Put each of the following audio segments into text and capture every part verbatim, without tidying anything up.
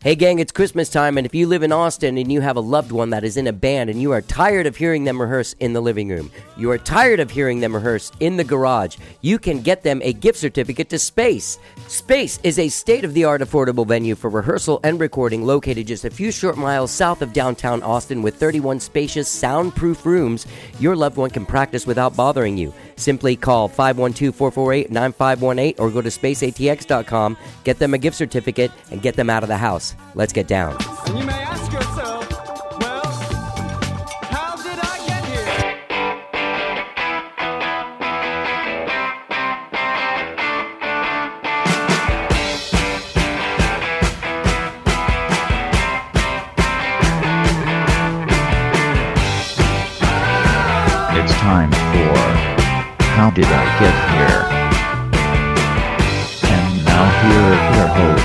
Hey gang, it's Christmas time, and if you live in Austin and you have a loved one that is in a band and you are tired of hearing them rehearse in the living room, you are tired of hearing them rehearse in the garage, you can get them a gift certificate to Space. Space is a state-of-the-art affordable venue for rehearsal and recording located just a few short miles south of downtown Austin with thirty-one spacious, soundproof rooms. Your loved one can practice without bothering you. Simply call five one two, four four eight, nine five one eight or go to space a t x dot com, get them a gift certificate, and get them out of the house. Let's get down. And you may ask yourself, well, how did I get here? It's time for How Did I Get Here? And now here are your hosts.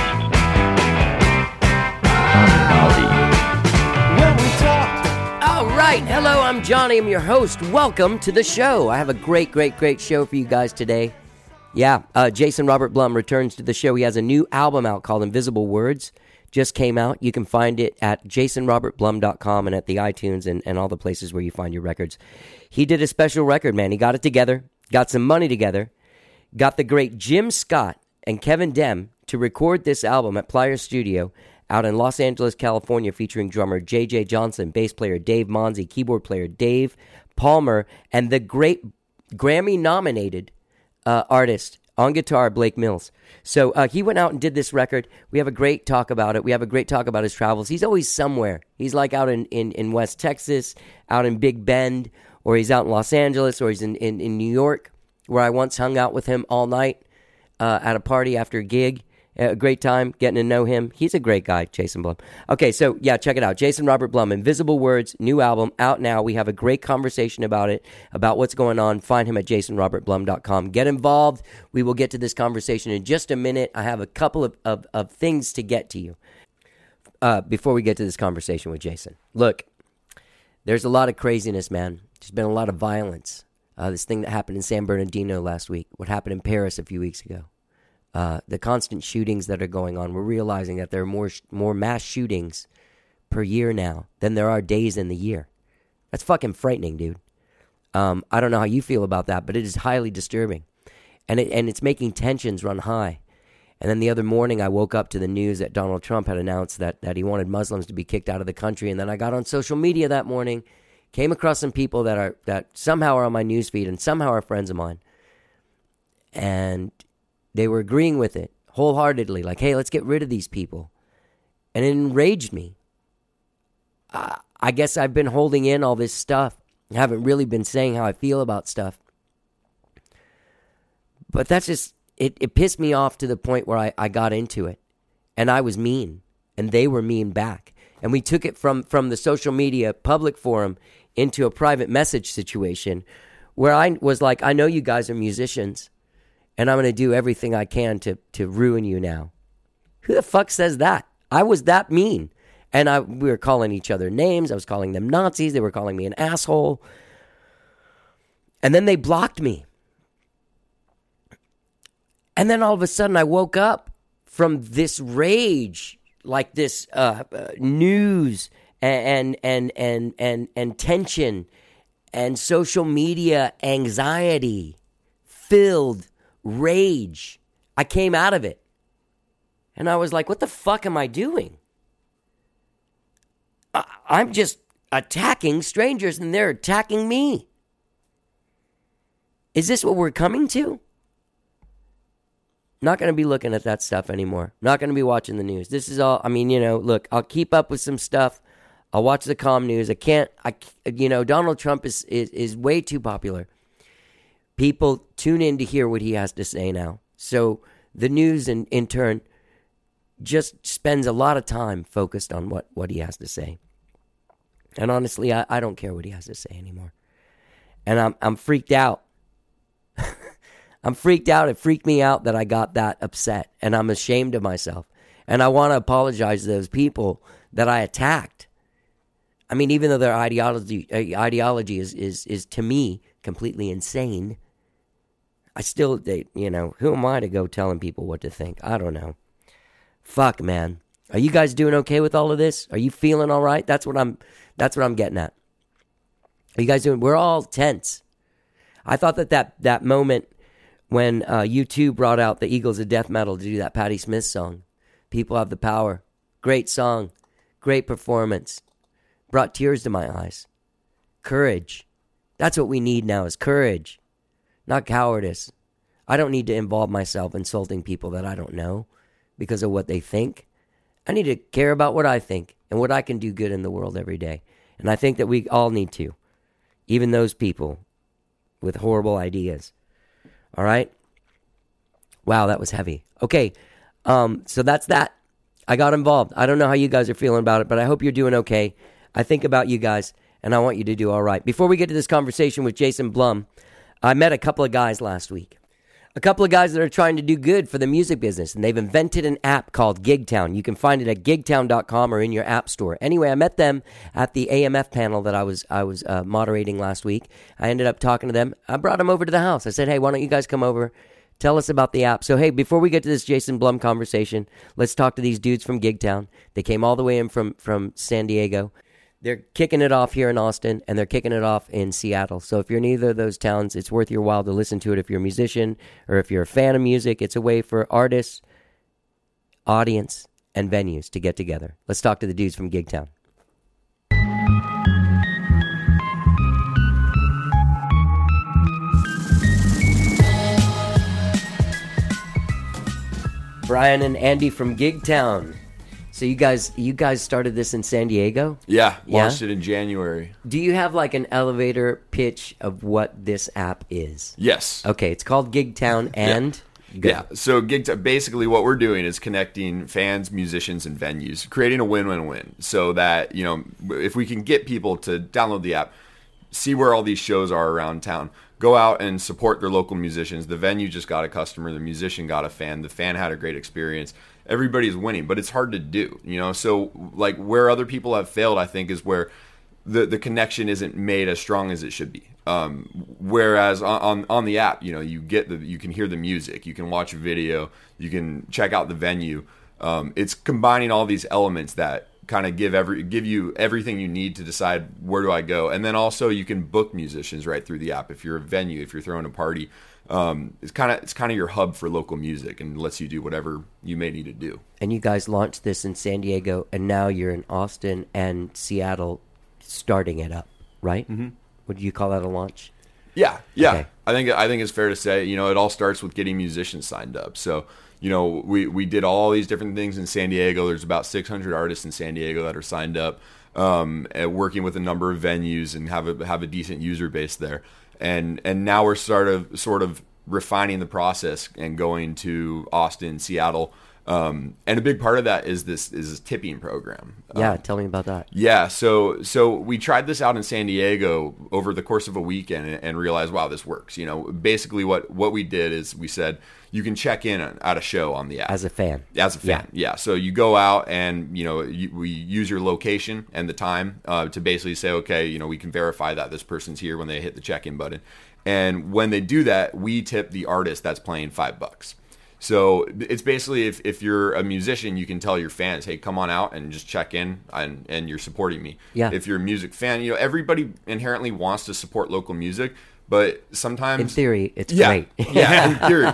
All right, hello, I'm Johnny, I'm your host. Welcome to the show. I have a great, great, great show for you guys today. Yeah, uh, Jason Robert Blum returns to the show. He has a new album out called Invisible Words. Just came out. You can find it at jason robert blum dot com and at the iTunes and, and all the places where you find your records. He did a special record, man. He got it together, got some money together, got the great Jim Scott and Kevin Dem to record this album at Pliers Studio out in Los Angeles, California, featuring drummer J J Johnson, bass player Dave Monzi, keyboard player Dave Palmer, and the great Grammy-nominated uh, artist on guitar, Blake Mills. So uh, he went out and did this record. We have a great talk about it. We have a great talk about his travels. He's always somewhere. He's like out in, in, in West Texas, out in Big Bend, or he's out in Los Angeles, or he's in, in, in New York, where I once hung out with him all night uh, at a party after a gig. A great time getting to know him. He's a great guy, Jason Blum. Okay, so yeah, check it out. Jason Robert Blum, Invisible Words, new album, out now. We have a great conversation about it, about what's going on. Find him at jason robert blum dot com. Get involved. We will get to this conversation in just a minute. I have a couple of, of, of things to get to you uh, before we get to this conversation with Jason. Look, there's a lot of craziness, man. There's been a lot of violence. Uh, this thing that happened in San Bernardino last week, what happened in Paris a few weeks ago. Uh, the constant shootings that are going on, we're realizing that there are more sh- more mass shootings per year now than there are days in the year. That's fucking frightening, dude. Um, I don't know how you feel about that, but it is highly disturbing. And it, and it's making tensions run high. And then the other morning, I woke up to the news that Donald Trump had announced that, that he wanted Muslims to be kicked out of the country. And then I got on social media that morning, came across some people that are that somehow are on my newsfeed and somehow are friends of mine. And they were agreeing with it wholeheartedly, like, hey, let's get rid of these people. And it enraged me. I, I guess I've been holding in all this stuff. I haven't really been saying how I feel about stuff. But that's just, it, it pissed me off to the point where I, I got into it. And I was mean. And they were mean back. And we took it from, from the social media public forum into a private message situation where I was like, I know you guys are musicians. And I'm going to do everything I can to, to ruin you now. Who the fuck says that? I was that mean. And I we were calling each other names. I was calling them Nazis. They were calling me an asshole. And then they blocked me. And then all of a sudden I woke up from this rage, like this uh, uh, news and, and, and, and, and tension and social media anxiety filled rage. I came out of it. And I was like, what the fuck am I doing? I- I'm just attacking strangers and they're attacking me. Is this what we're coming to? Not going to be looking at that stuff anymore. Not going to be watching the news. This is all, I mean, you know, look, I'll keep up with some stuff. I'll watch the comm news. I can't, I, you know, Donald Trump is, is, is way too popular. People tune in to hear what he has to say now. So the news, in, in turn, just spends a lot of time focused on what, what he has to say. And honestly, I, I don't care what he has to say anymore. And I'm I'm freaked out. I'm freaked out. It freaked me out that I got that upset. And I'm ashamed of myself. And I want to apologize to those people that I attacked. I mean, even though their ideology uh, ideology is, is, is, to me, completely insane, I still, they, you know, who am I to go telling people what to think? I don't know. Fuck, man. Are you guys doing okay with all of this? Are you feeling all right? That's what I'm that's what I'm getting at. Are you guys doing? We're all tense. I thought that that, that moment when uh, U two brought out the Eagles of Death Metal to do that Patti Smith song, People Have the Power. Great song. Great performance. Brought tears to my eyes. Courage. That's what we need now is courage, not cowardice. I don't need to involve myself insulting people that I don't know because of what they think. I need to care about what I think and what I can do good in the world every day. And I think that we all need to, even those people with horrible ideas. All right? Wow, that was heavy. Okay, um, so that's that. I got involved. I don't know how you guys are feeling about it, but I hope you're doing okay. I think about you guys, and I want you to do all right. Before we get to this conversation with Jason Blum, I met a couple of guys last week. A couple of guys that are trying to do good for the music business, and they've invented an app called Gigtown. You can find it at gigtown dot com or in your app store. Anyway, I met them at the A M F panel that I was I was uh, moderating last week. I ended up talking to them. I brought them over to the house. I said, hey, why don't you guys come over, tell us about the app. So, hey, before we get to this Jason Blum conversation, let's talk to these dudes from Gigtown. They came all the way in from, from San Diego. They're kicking it off here in Austin, and they're kicking it off in Seattle. So if you're in either of those towns, it's worth your while to listen to it. If you're a musician or if you're a fan of music, it's a way for artists, audience, and venues to get together. Let's talk to the dudes from Gigtown. Brian and Andy from Gigtown. So you guys, you guys started this in San Diego? Yeah, launched Yeah? it in January. Do you have like an elevator pitch of what this app is? Yes. Okay, it's called Gigtown and... Go. Yeah. So Gig, basically what we're doing is connecting fans, musicians, and venues, creating a win-win-win so that, you know, if we can get people to download the app, see where all these shows are around town, go out and support their local musicians. The venue just got a customer. The musician got a fan. The fan had a great experience. Everybody's winning, but it's hard to do, you know? So like where other people have failed, I think, is where the, the connection isn't made as strong as it should be. Um, whereas on, on, on the app, you know, you get the, you can hear the music, you can watch a video, you can check out the venue. Um, it's combining all these elements that kind of give every, give you everything you need to decide where do I go. And then also you can book musicians right through the app. If you're a venue, if you're throwing a party, um, it's kind of, it's kind of your hub for local music and lets you do whatever you may need to do. And you guys launched this in San Diego, and now you're in Austin and Seattle starting it up, right? Mm-hmm. Would you call that a launch? Yeah, yeah. Okay. I think I think it's fair to say, you know, it all starts with getting musicians signed up. So, you know, we, we did all these different things in San Diego. There's about six hundred artists in San Diego that are signed up, um, and working with a number of venues and have a have a decent user base there. And and now we're sort of sort of refining the process and going to Austin, Seattle. Um, and a big part of that is this is this tipping program. Yeah, Um, tell me about that. Yeah, so so we tried this out in San Diego over the course of a weekend and, and realized, wow, this works. You know, basically what, what we did is we said you can check in at a show on the app As a fan. As a fan, yeah. yeah. So you go out and you know you, we use your location and the time uh, to basically say, okay, you know, we can verify that this person's here when they hit the check-in button, and when they do that, we tip the artist that's playing five bucks. So it's basically if, if you're a musician, you can tell your fans, hey, come on out and just check in and, and you're supporting me. Yeah. If you're a music fan, you know, everybody inherently wants to support local music, but sometimes In theory, it's yeah, great. yeah, in theory.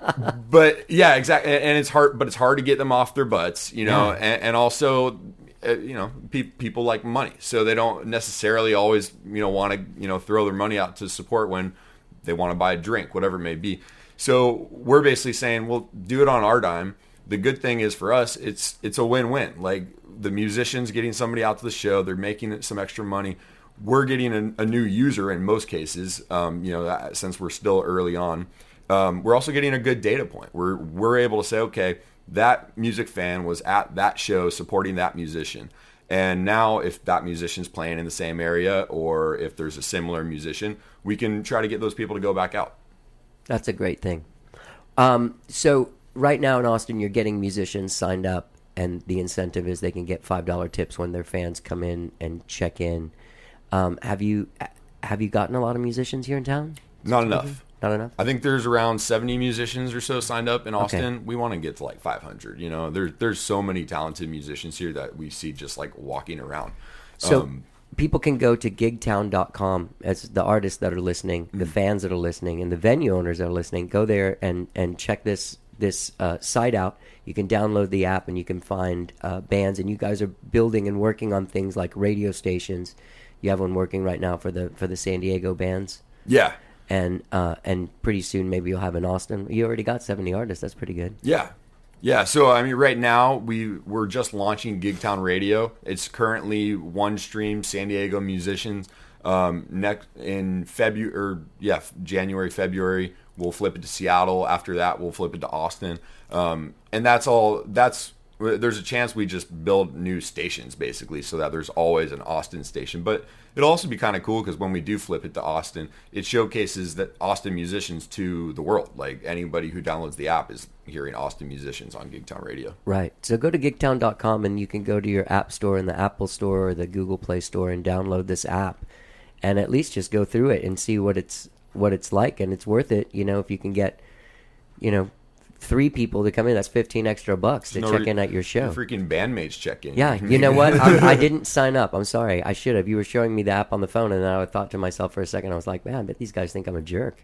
But yeah, exactly. And it's hard, but it's hard to get them off their butts, you know, Yeah. and, and also, uh, you know, pe- people like money. So they don't necessarily always, you know, want to, you know, throw their money out to support when they want to buy a drink, whatever it may be. So we're basically saying, well, do it on our dime. The good thing is for us, it's it's a win-win. Like the musicians getting somebody out to the show, they're making some extra money. We're getting a, a new user in most cases. Um, you know, since we're still early on, um, we're also getting a good data point. We're we're able to say, okay, that music fan was at that show supporting that musician. And now if that musician's playing in the same area or if there's a similar musician, we can try to get those people to go back out. That's a great thing. Um, so right now in Austin, you're getting musicians signed up, and the incentive is they can get five dollar tips when their fans come in and check in. Um, have you have you gotten a lot of musicians here in town? Not enough. Not enough? I think there's around seventy musicians or so signed up in Austin. We want to get to like five hundred. You know, there's there's so many talented musicians here that we see just like walking around. So Um, people can go to gigtown dot com as the artists that are listening, the fans that are listening, and the venue owners that are listening. Go there and, and check this this uh, site out. You can download the app and you can find uh, bands. And you guys are building and working on things like radio stations. You have one working right now for the for the San Diego bands. yeah, And uh, and pretty soon maybe you'll have in Austin. You already got seventy artists. That's pretty good. yeah, yeah. So I mean, right now we we're just launching Gigtown Radio. It's currently one stream San Diego musicians. Um, next in February, or yeah, January, February, we'll flip it to Seattle. After that, we'll flip it to Austin. Um, and that's all. That's there's a chance we just build new stations basically, so that there's always an Austin station. But it'll also be kind of cool because when we do flip it to Austin, it showcases that Austin musicians to the world. Like anybody who downloads the app is hearing Austin musicians on Gigtown Radio. Right. So go to gigtown dot com and you can go to your app store in the Apple Store or the Google Play Store and download this app, and at least just go through it and see what it's what it's like, and it's worth it. You know, if you can get, you know, three people to come in, that's fifteen extra bucks to No check re- in at your show. Your freaking bandmates check in. Yeah, you know what? I, I didn't sign up. I'm sorry. I should have. You were showing me the app on the phone, and then I thought to myself for a second, I was like, man, I bet these guys think I'm a jerk.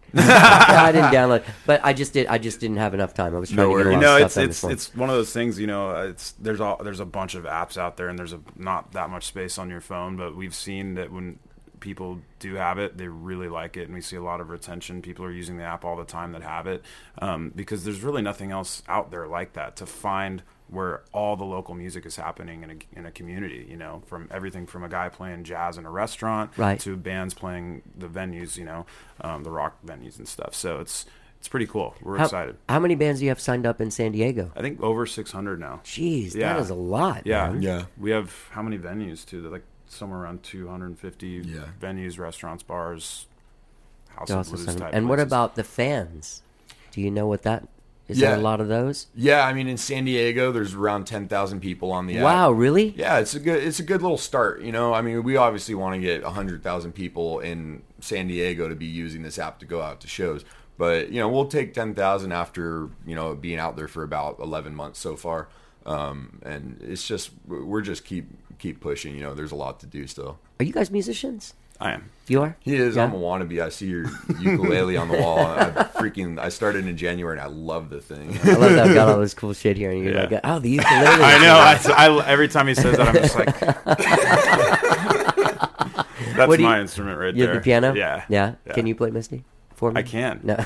I didn't download, but I just did. I just didn't have enough time. I was trying No to get a worries. lot You know, of it's stuff done it's this morning. it's one of those things. You know, it's there's all there's a bunch of apps out there, and there's a not that much space on your phone. But we've seen that when people do have it, they really like it, and we see a lot of retention. People are using the app all the time that have it, um, because there's really nothing else out there like that to find where all the local music is happening in a, in a community. You know, from everything from a guy playing jazz in a restaurant Right. to bands playing the venues, you know, um, the rock venues and stuff. So it's it's pretty cool. We're how, excited. How many bands do you have signed up in San Diego? I think over six hundred now. Jeez, Yeah. that is a lot. Yeah, man. Yeah. We have how many venues too? They're like somewhere around two hundred fifty Yeah. venues, restaurants, bars, House They're of also Blues signed- type And what places. about the fans? Do you know what that is? Yeah. There a lot of those? Yeah, I mean in San Diego, there's around ten thousand people on the app. Wow, really? Yeah, it's a good it's a good little start. You know, I mean, we obviously want to get a hundred thousand people in San Diego to be using this app to go out to shows. But you know, we'll take ten thousand after you know being out there for about eleven months so far. Um, and it's just we're just keep keep pushing. You know, there's a lot to do still. Are you guys musicians? I am. You are? He is. Yeah? I'm a wannabe. I see your ukulele on the wall. I freaking. I started in January and I love the thing. I love that I've got all this cool shit here, and you're Yeah. like, oh, the ukulele. I know. I, I- every time he says that, I'm just like, that's What do you- my instrument right You there. have the piano? Yeah. Yeah? Yeah. Can you play Misty for me? I can. No.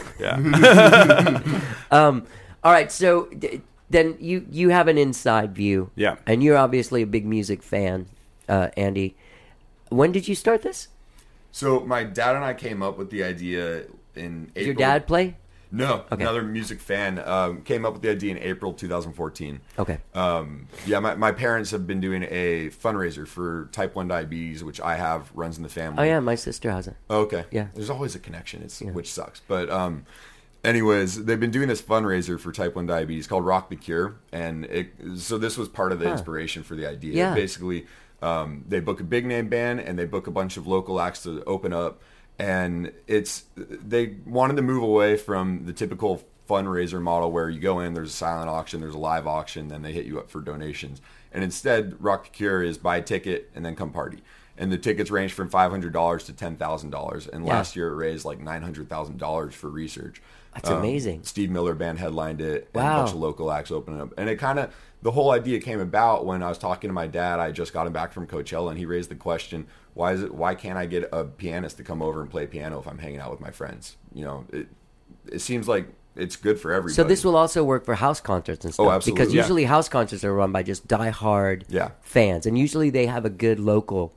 Yeah. Um, all right, so d- then you, you have an inside view. Yeah. And you're obviously a big music fan, uh, Andy. When did you start this? So my dad and I came up with the idea in April. Did your dad play? No, Okay. another music fan um, came up with the idea in April twenty fourteen. Okay. Um, yeah, my, my parents have been doing a fundraiser for type one diabetes, which I have, runs in the family. Oh, yeah, my sister has it. Okay. Yeah. There's always a connection, it's which sucks. But um, anyways, they've been doing this fundraiser for type one diabetes called Rock the Cure, and it, so this was part of the Huh. inspiration for the idea. Yeah. Basically, um, they book a big name band and they book a bunch of local acts to open up, and it's they wanted to move away from the typical fundraiser model where you go in, there's a silent auction, there's a live auction, then they hit you up for donations. And instead, Rock the Cure is buy a ticket and then come party. And the tickets range from five hundred dollars to ten thousand dollars. And Yeah. last year it raised like nine hundred thousand dollars for research. That's amazing. Steve Miller Band headlined it, and Wow. a bunch of local acts opening up. And it kind of, the whole idea came about when I was talking to my dad. I just got him back from Coachella, and he raised the question, why is it, why can't I get a pianist to come over and play piano if I'm hanging out with my friends? You know, it, it seems like it's good for everybody. So this will also work for house concerts and stuff. Oh, absolutely. Because Yeah. usually house concerts are run by just diehard Yeah. fans. And usually they have a good local,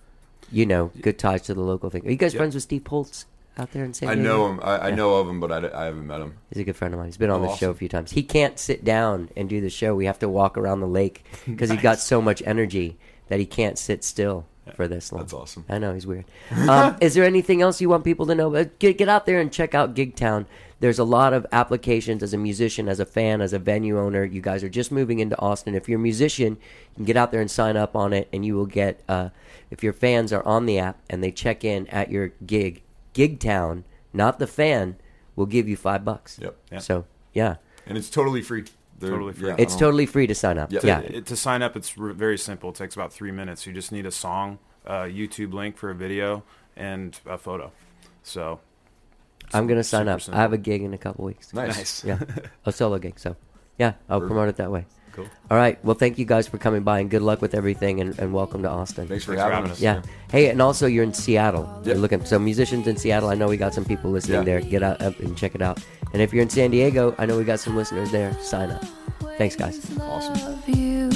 you know, good ties to the local thing. Are you guys Yeah. friends with Steve Poltz out there in San I Diego? know him. I, I Yeah. know of him, but I, I haven't met him. He's a good friend of mine. He's been on Oh, the show a awesome. few times. He can't sit down and do the show. We have to walk around the lake because he's got so much energy that he can't sit still for this long. That's awesome. I know, he's weird. Um, is there anything else you want people to know? Uh, Get, get out there and check out Gigtown. There's a lot of applications as a musician, as a fan, as a venue owner. You guys are just moving into Austin. If you're a musician, you can get out there and sign up on it, and you will get, uh, if your fans are on the app and they check in at your gig, Gigtown, not the fan, we'll give you five bucks. Yep. Yeah. So yeah, And it's totally free. They're- Totally free. yeah, it's I don't- totally free to sign up. Yep. Yeah. It, to sign up, it's re- very simple. It takes about three minutes. You just need a song, a YouTube link for a video, and a photo. So I'm gonna sign super up. simple. I have a gig in a couple weeks. Nice. nice. Yeah, a solo gig. So yeah, I'll promote it that way. Cool. All right. Well, thank you guys for coming by, and good luck with everything, and, and welcome to Austin. Thanks for Thanks for having having us. us. Yeah. Hey, and also you're in Seattle. You're Yep. looking so musicians in Seattle. I know we got some people listening Yeah. there. Get out up and check it out. And if you're in San Diego, I know we got some listeners there. Sign up. Thanks, guys. Awesome. Love you.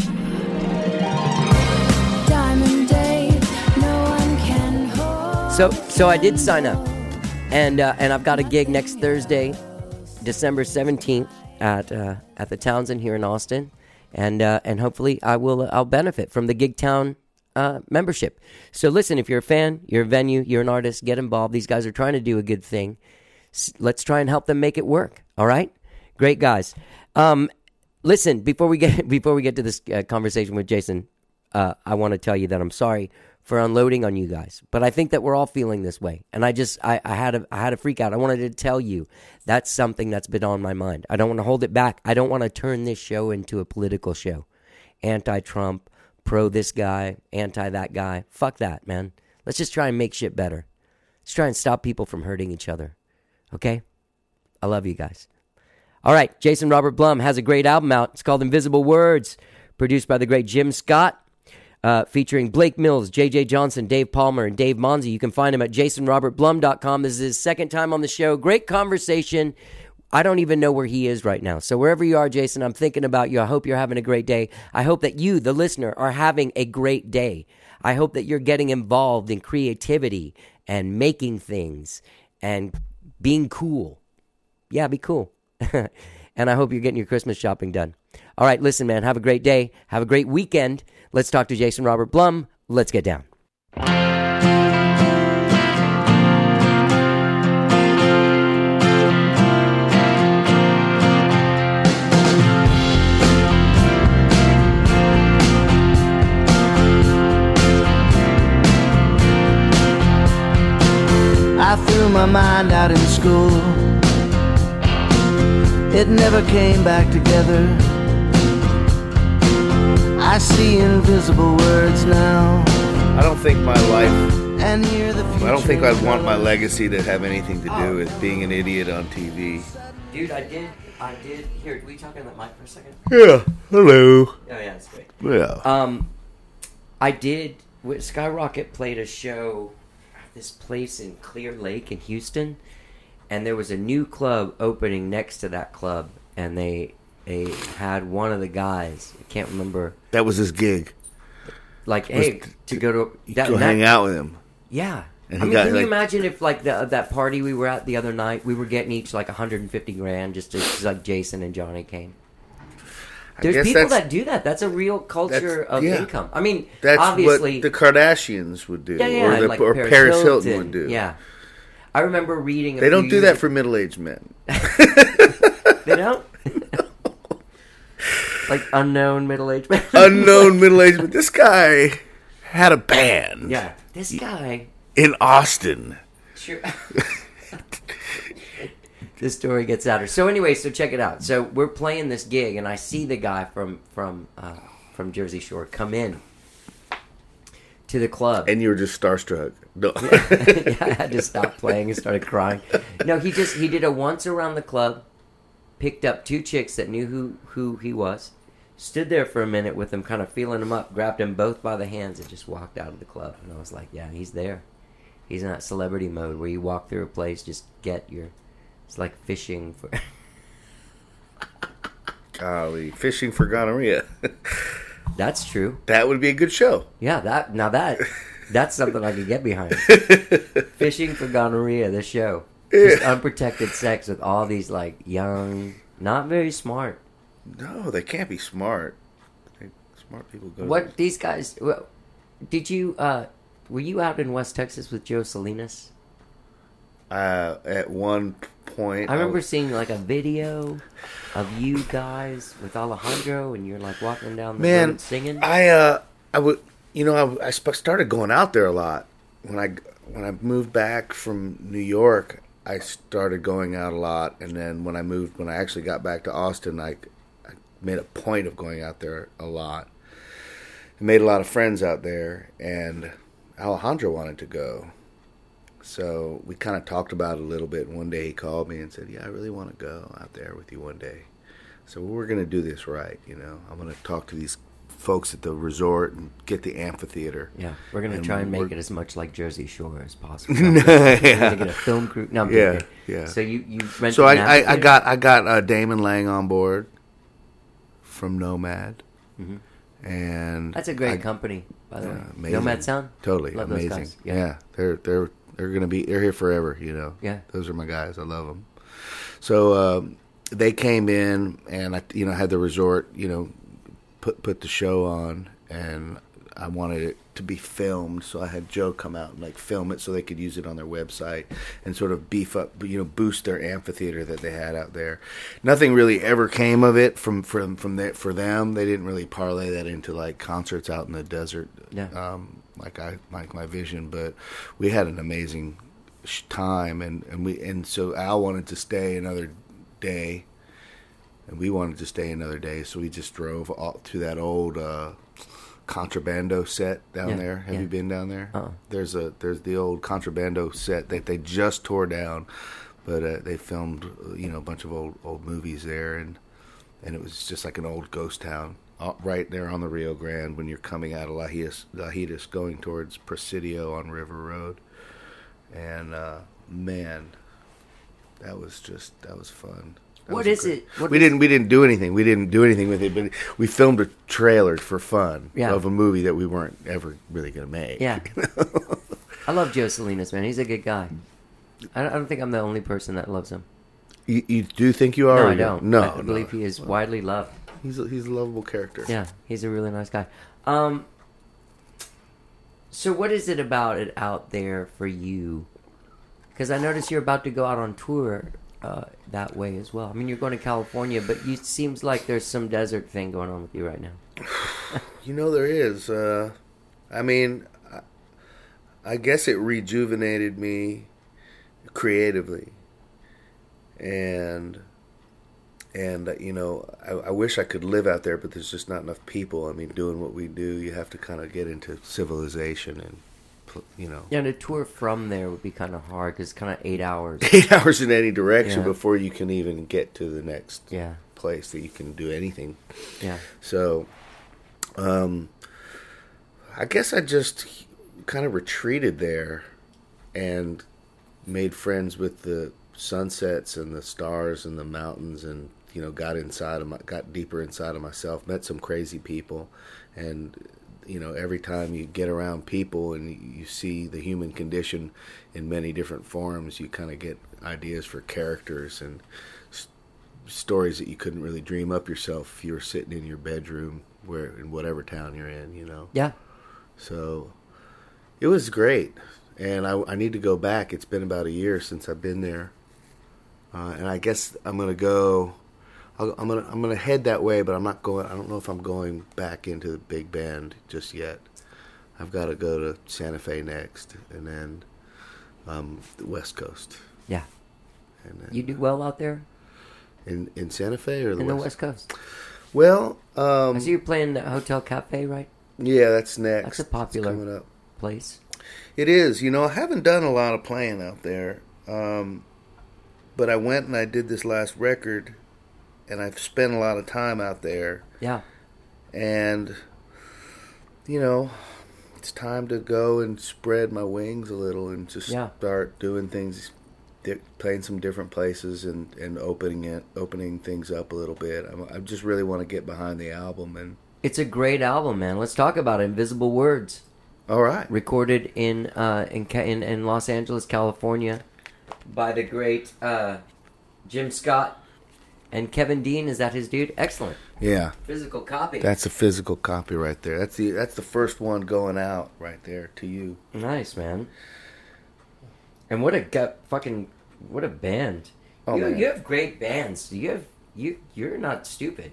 Diamond Dave, no one can hold. So, so I did sign up, and uh, and I've got a gig next Thursday, December seventeenth at uh, at the Townsend here in Austin, and uh, and hopefully I will I'll benefit from the Gig Town uh, membership. So listen, if you're a fan, you're a venue, you're an artist, get involved. These guys are trying to do a good thing. S- let's try and help them make it work. All right, great guys. Um, listen, before we get before we get to this uh, conversation with Jason, uh, I want to tell you that I'm sorry for unloading on you guys, but I think that we're all feeling this way, and I just I, I had a I had a freak out. I wanted to tell you that's something that's been on my mind. I don't want to hold it back. I don't want to turn this show into a political show, anti-Trump, pro this guy, anti that guy. Fuck that, man. Let's just try and make shit better. Let's try and stop people from hurting each other. Okay, I love you guys. All right, Jason Robert Blum has a great album out. It's called Invisible Words, produced by the great Jim Scott. Uh, featuring Blake Mills, J J Johnson, Dave Palmer, and Dave Monzi. You can find him at jason robert blum dot com. This is his second time on the show. Great conversation. I don't even know where he is right now. So wherever you are, Jason, I'm thinking about you. I hope you're having a great day. I hope that you, the listener, are having a great day. I hope that you're getting involved in creativity and making things and being cool. Yeah, be cool. And I hope you're getting your Christmas shopping done. All right, listen, man, have a great day. Have a great weekend. Let's talk to Jason Robert Blum. Let's get down. I threw my mind out in school. It never came back together. I see invisible words now I don't think my life, and hear the future. I don't think I'd want my legacy to have anything to do with being an idiot on T V. Dude, I did, I did. Here, can we talk on that mic for a second? Yeah, hello. Oh, yeah, that's great. Yeah. Um, I did, with Skyrocket played a show at this place in Clear Lake in Houston, and there was a new club opening next to that club, and they they had one of the guys, I can't remember, That was his gig. like, hey, to go to... You that- go that- hang out with him. Yeah. And I he mean, got, can you like- imagine if, like, the, that party we were at the other night, we were getting each, like, one hundred fifty grand just to, just like, Jason and Johnny came. There's guess people that's- that do that. That's a real culture That's- of yeah. income. I mean, That's obviously... what the Kardashians would do, yeah, yeah, or, the, like or Paris, Paris Hilton. Hilton would do. Yeah. I remember reading a They few don't do years that ago- for middle-aged men. They don't? Like unknown middle-aged men? Unknown middle-aged men. This guy had a band Yeah. This guy... in Austin. Sure. This story gets out. So anyway, so check it out. So we're playing this gig, and I see the guy from from uh, from Jersey Shore come in to the club. And you were just starstruck. No. Yeah, I had to stop playing and started crying. No, he just he did a once around the club, picked up two chicks that knew who who he was, stood there for a minute with them, kind of feeling him up, grabbed them both by the hands, and just walked out of the club. And I was like, yeah, he's there. He's in that celebrity mode where you walk through a place, just get your. It's like fishing for. Golly, fishing for gonorrhea. That's true. That would be a good show. Yeah, that now that that's something I could get behind. Fishing for gonorrhea. The show, just unprotected sex with all these like young, not very smart. No, they can't be smart. They, smart people go. What these guys? Well, did you? uh Were you out in West Texas with Joe Salinas? Uh, at one point, I remember was- seeing like a video of you guys with Alejandro, and you're like walking down the man, road singing. I uh, I would, you know, I, I sp- started going out there a lot when I when I moved back from New York. I started going out a lot, and then when I moved, when I actually got back to Austin, I, I made a point of going out there a lot. I made a lot of friends out there, and Alejandro wanted to go. So we kind of talked about it a little bit, and one day he called me and said, yeah, I really want to go out there with you one day. So we're going to do this right, you know. I'm going to talk to these folks at the resort and get the amphitheater. Yeah, we're going to And try and make we're- it as much like Jersey Shore as possible. We're going to get a film crew. No, I'm Yeah, kidding. yeah. So you, you rented So an I, I, I amphitheater? got I got uh, Damon Lang on board from Nomad, Mhm. and That's a great I- company, by the way. Yeah, amazing. Nomad Sound? Totally Love those amazing. guys. Yeah. Yeah. they're they're they're gonna be they're here forever. You know. Yeah. Those are my guys. I love them. So um, they came in, and I you know had the resort you know put put the show on, and I wanted it to be filmed, so I had Joe come out and like film it so they could use it on their website and sort of beef up, you know, boost their amphitheater that they had out there. Nothing really ever came of it from from from that for them. They didn't really parlay that into like concerts out in the desert, Yeah. um, like I like my vision. But we had an amazing sh- time, and and we and so Al wanted to stay another day, and we wanted to stay another day, so we just drove all to that old. Uh, Contrabando set down Yeah, there. Have yeah. you been down there? Uh-uh. There's a there's the old Contrabando set that they just tore down, but uh, they filmed uh, you know a bunch of old old movies there, and and it was just like an old ghost town uh, right there on the Rio Grande when you're coming out of Lajitas, Lajitas going towards Presidio on River Road, and uh, man, that was just that was fun. That What was is great- it? What we is- didn't. We didn't do anything. We didn't do anything with it. But we filmed a trailer for fun Yeah. of a movie that we weren't ever really going to make. Yeah. I love Joe Salinas, man. He's a good guy. I don't, I don't think I'm the only person that loves him. You, you do think you are? No, or I you don't. No, I no. believe he is widely loved. He's a, he's a lovable character. Yeah, he's a really nice guy. Um, so what is it about it out there for you? Because I noticed you're about to go out on tour uh, that way as well. I mean, you're going to California, but you, it seems like there's some desert thing going on with you right now. You know there is. Uh, I mean, I, I guess it rejuvenated me creatively, and and uh, you know, I, I wish I could live out there, but there's just not enough people. I mean, doing what we do, you have to kind of get into civilization and. You know, Yeah, and a tour from there would be kind of hard because it's kind of eight hours. eight hours in any direction Yeah. before you can even get to the next Yeah, place that you can do anything. yeah. So, um, I guess I just kind of retreated there and made friends with the sunsets and the stars and the mountains, and you know, got inside of my, got deeper inside of myself. Met some crazy people, and you know, every time you get around people and you see the human condition in many different forms, you kind of get ideas for characters and s- stories that you couldn't really dream up yourself if you were sitting in your bedroom where in whatever town you're in, you know. Yeah. So it was great, and I, I need to go back. It's been about a year since I've been there, uh, and I guess I'm gonna go. I'll, I'm gonna I'm gonna head that way, but I'm not going. I don't know if I'm going back into the big band just yet. I've got to go to Santa Fe next, and then um, the West Coast. Yeah. And then, You do well out there in in Santa Fe or the in the West? West Coast. Well, um, I see you're playing the Hotel Cafe, right? yeah, that's next. That's a It's popular coming up. place. It is. You know, I haven't done a lot of playing out there, um, but I went and I did this last record, and I've spent a lot of time out there. Yeah. And, you know, it's time to go and spread my wings a little and just Yeah. start doing things, di- playing some different places and, and opening it, opening things up a little bit. I'm, I just really want to get behind the album. And It's a great album, man. Let's talk about it. Invisible Words. all right, Recorded in uh, in, Ca- in in Los Angeles, California, by the great uh, Jim Scott and Kevin Dean. Is that his dude? Excellent yeah, physical copy. that's a physical copy right there. That's the that's the first one going out right there to you. Nice, man. And what a gut fucking what a band. Oh, you, man. you have great bands. You have you you're not stupid.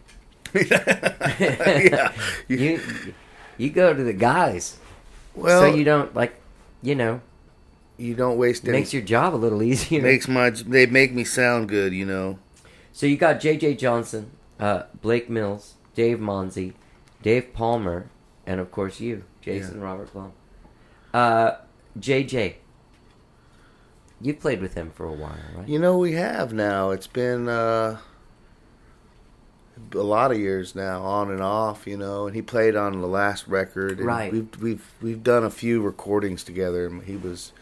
yeah, You you go to the guys. well, so you don't like, you know. you don't waste any. Makes your job a little easier. Makes my they make me sound good, you know. So you got J J Johnson, uh, Blake Mills, Dave Monzi, Dave Palmer, and of course you, Jason Yeah. Robert Blum. Uh, J J, you've played with him for a while, right? You know, we have now. It's been uh, a lot of years now, on and off. You know, and he played on the last record. And Right. We've we've we've done a few recordings together. And he was.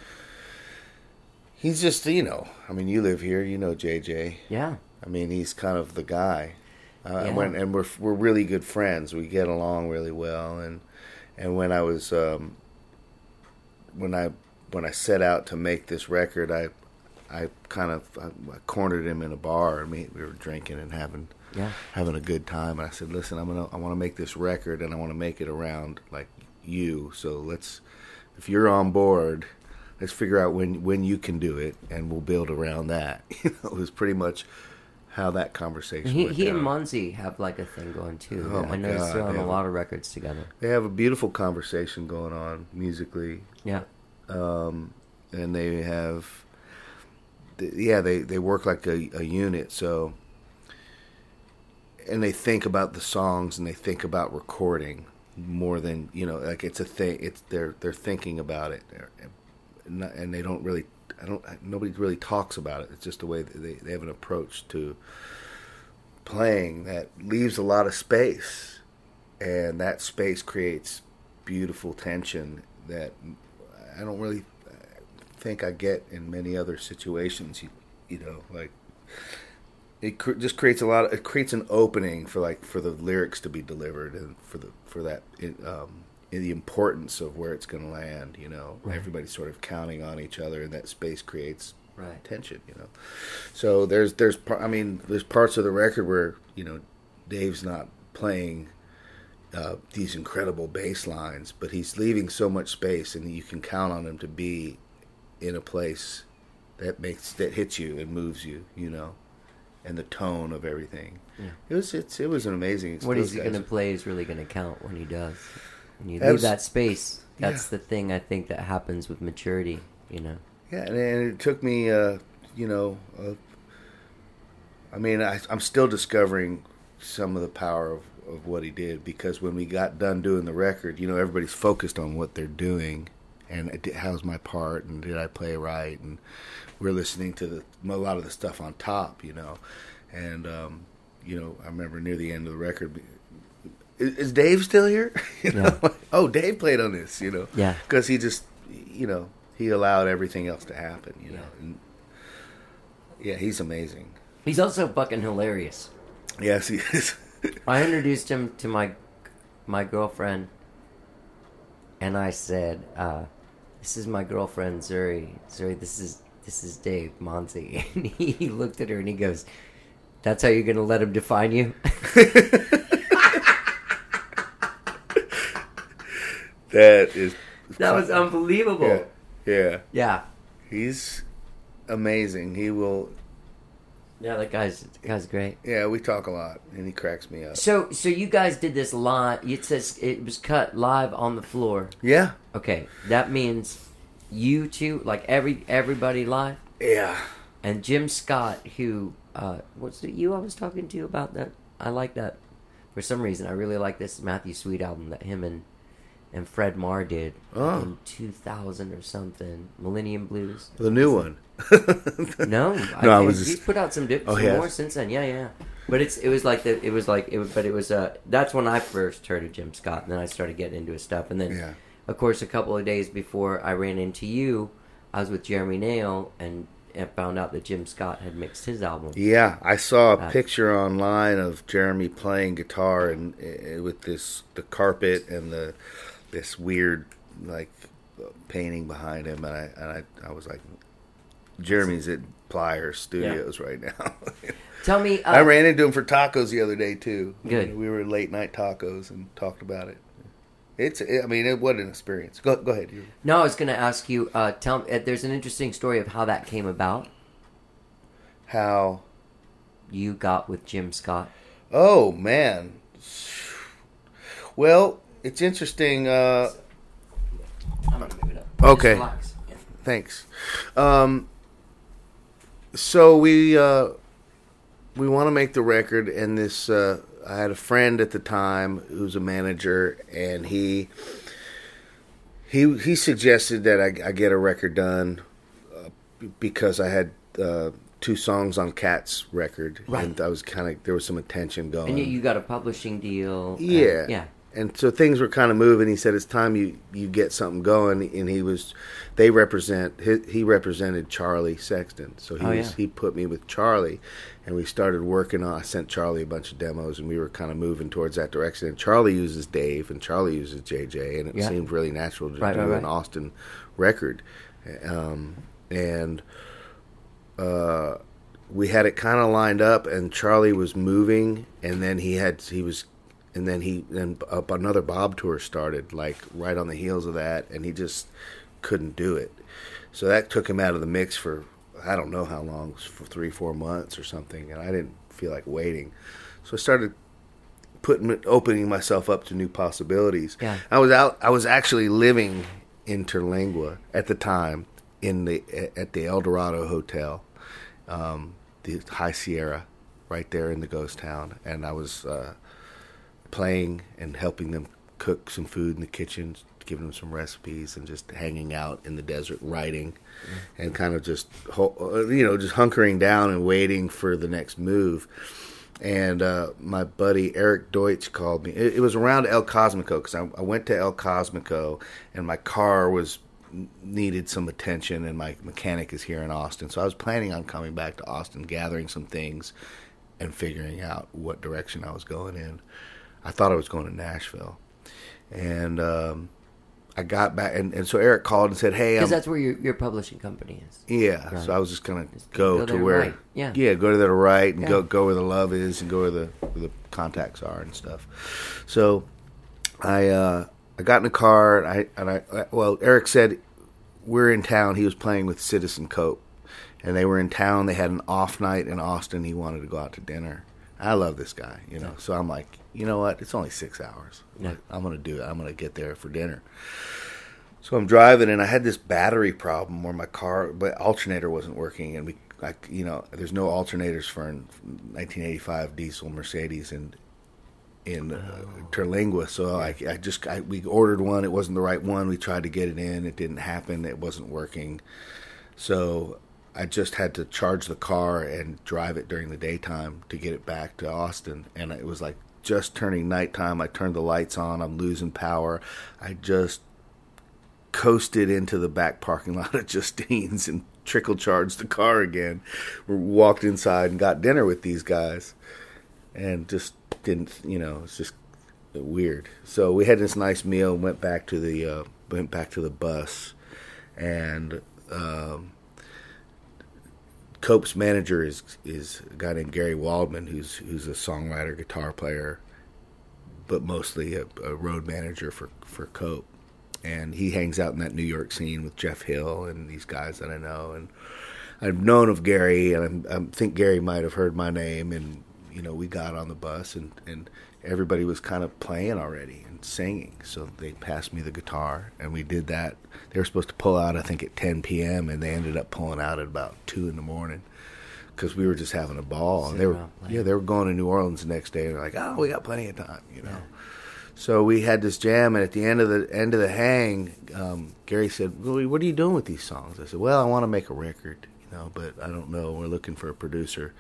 He's just, you know. I mean, you live here. You know J J. Yeah. I mean, he's kind of the guy. Uh, Yeah. and, when, and we're we're really good friends. We get along really well. And and when I was um, when I when I set out to make this record, I I kind of I, I cornered him in a bar, and we we were drinking and having Yeah. having a good time. And I said, "Listen, I'm gonna I want to make this record, and I want to make it around like you. So let's, if you're on board, let's figure out when when you can do it, and we'll build around that." You know, it was pretty much how that conversation He went he down. and Monzi have like a thing going too. Oh, I my noticed God, they're on they a have lot a- of records together. They have a beautiful conversation going on musically. Yeah. Um, and they have, th- yeah, they, they work like a, a unit. So, and they think about the songs and they think about recording more than, you know, like it's a thing. It's they're they're thinking about it, They're- not- and they don't really. I don't. Nobody really talks about it. It's just the way that they they have an approach to playing that leaves a lot of space, and that space creates beautiful tension that I don't really think I get in many other situations. You, you know, like it cr- just creates a lot. Of, it creates an opening for like for the lyrics to be delivered and for the for that it, um, the importance of where it's going to land. You know, Right. everybody's sort of counting on each other, and that space creates Right. tension. You know, so there's there's par- I mean there's parts of the record where you know Dave's not playing uh, these incredible bass lines, but he's leaving so much space, and you can count on him to be in a place that makes that hits you and moves you, you know, and the tone of everything. Yeah. It was it's it was an amazing What experience. he's going to play is really going to count when he does. When you Abs- leave that space, that's Yeah. the thing I think that happens with maturity, you know. Yeah, and, and it took me, uh, you know, uh, I mean, I, I'm still discovering some of the power of, of what he did, because when we got done doing the record, you know, everybody's focused on what they're doing and it- how's my part and did I play right, and we're listening to the, a lot of the stuff on top, you know, and um, you know, I remember near the end of the record, is, is Dave still here? you know, Yeah. oh, Dave played on this, you know, Yeah. because he just, you know, he allowed everything else to happen, you know. Yeah. And yeah, he's amazing. He's also fucking hilarious. Yes, he is. I introduced him to my my girlfriend, and I said, uh, "This is my girlfriend Zuri. Zuri, this is this is Dave Monzi." And he looked at her and he goes, "That's how you're gonna let him define you?" That is. That was unbelievable. Yeah, yeah. Yeah, He's amazing. He will. yeah. That guy's that guy's great. Yeah, we talk a lot, and he cracks me up. So, so you guys did this live. It says it was cut live on the floor. Yeah, Okay, that means you two, like every everybody live, yeah. and Jim Scott, who uh, was it you I was talking to about that? I like that for some reason. I really like this Matthew Sweet album that him and and Fred Marr did Oh. in two thousand or something. Millennium Blues. The new one. No, No, I I, was he's just- put out some, dip, Oh, some he has? more since then. Yeah, yeah. But it's it was like the it was like it was, but it was uh that's when I first heard of Jim Scott, and then I started getting into his stuff, and then Yeah. of course a couple of days before I ran into you, I was with Jeremy Nail and, and found out that Jim Scott had mixed his album. Yeah, I saw a Uh, picture online of Jeremy playing guitar and uh, with this the carpet and the this weird like painting behind him, and I and I, I was like, Jeremy's at Pliers Studios right now. Tell me, uh, I ran into him for tacos the other day too. Good. We were at late night tacos and talked about it. It's I mean it what an experience. Go go ahead. No, I was going to ask you. Uh, tell uh, there's an interesting story of how that came about. How? You got with Jim Scott. Oh man. Well, it's interesting. Uh, I'm gonna move it up. Okay. Just relax. Thanks. Um, so we uh, we want to make the record, and this uh, I had a friend at the time who's a manager, and he he he suggested that I, I get a record done uh, because I had uh, two songs on Cat's record, Right. and I was kind of there was some attention going. And you, you got a publishing deal. and- Yeah, yeah. And so things were kind of moving. He said, "It's time you, you get something going." And he was, they represent he, he represented Charlie Sexton, so he Oh, was yeah. he put me with Charlie, and we started working on. I sent Charlie a bunch of demos, and we were kind of moving towards that direction. And Charlie uses Dave, and Charlie uses J J, and it Yeah. seemed really natural to Right, do right, an right. Austin record, um, and. Uh, we had it kind of lined up, and Charlie was moving, and then he had he was, and then he then up another Bob tour started like right on the heels of that, and he just couldn't do it. So that took him out of the mix for I don't know how long, for three four months or something, and I didn't feel like waiting, so I started putting opening myself up to new possibilities. Yeah. I was out. I was actually living in Terlingua at the time in the at the El Dorado Hotel. Um, the High Sierra, right there in the ghost town, and I was uh, playing and helping them cook some food in the kitchen, giving them some recipes, and just hanging out in the desert, writing, mm-hmm. and kind of just ho- you know just hunkering down and waiting for the next move. And uh, my buddy Eric Deutsch called me. It, it was around El Cosmico because I, I went to El Cosmico, and my car was. Needed some attention, and my mechanic is here in Austin, so I was planning on coming back to Austin, gathering some things and figuring out what direction I was going in. I thought I was going to Nashville, and um, I got back, and, and so Eric called and said, "Hey, Because I'm, that's where your, your publishing company is. yeah." Right. So I was just gonna Just go, go to there where, right. Yeah. yeah, go to the right, and Yeah. go go where the love is, and go where the where the contacts are and stuff. So I uh, I got in the car, and I and I well, Eric said. We're in town. He was playing with Citizen Cope, and they were in town. They had an off night in Austin. He wanted to go out to dinner. I love this guy, you know. So I'm like, you know what? It's only six hours. Yeah. I'm gonna do it. I'm gonna get there for dinner. So I'm driving, and I had this battery problem where my car, but alternator wasn't working, and we, like, you know, there's no alternators for a nineteen eighty-five diesel Mercedes, and. in uh, Terlingua, so I, I just I, we ordered one. It wasn't the right one. We tried to get it in. It didn't happen. It wasn't working. So I just had to charge the car and drive it during the daytime to get it back to Austin. And it was like just turning nighttime. I turned the lights on. I'm losing power. I just coasted into the back parking lot of Justine's and trickle charged the car again. We walked inside and got dinner with these guys, and just didn't, you know, it's just weird. So we had this nice meal, went back to the uh, went back to the bus, and um, Cope's manager is is a guy named Gary Waldman, who's who's a songwriter, guitar player, but mostly a, a road manager for for Cope, and he hangs out in that New York scene with Jeff Hill and these guys that I know, and I've known of Gary, and I'm, I think Gary might have heard my name, and you know, we got on the bus, and, and everybody was kind of playing already and singing. So they passed me the guitar, and we did that. They were supposed to pull out, I think, at ten p.m., and they ended up pulling out at about two in the morning because we were just having a ball. Sitting They were, around playing. yeah, they were going to New Orleans the next day. And they're like, "Oh, we got plenty of time," you know. So we had this jam, and at the end of the end of the hang, um, Gary said, "Well, what are you doing with these songs?" I said, "Well, I want to make a record, you know, but I don't know. We're looking for a producer."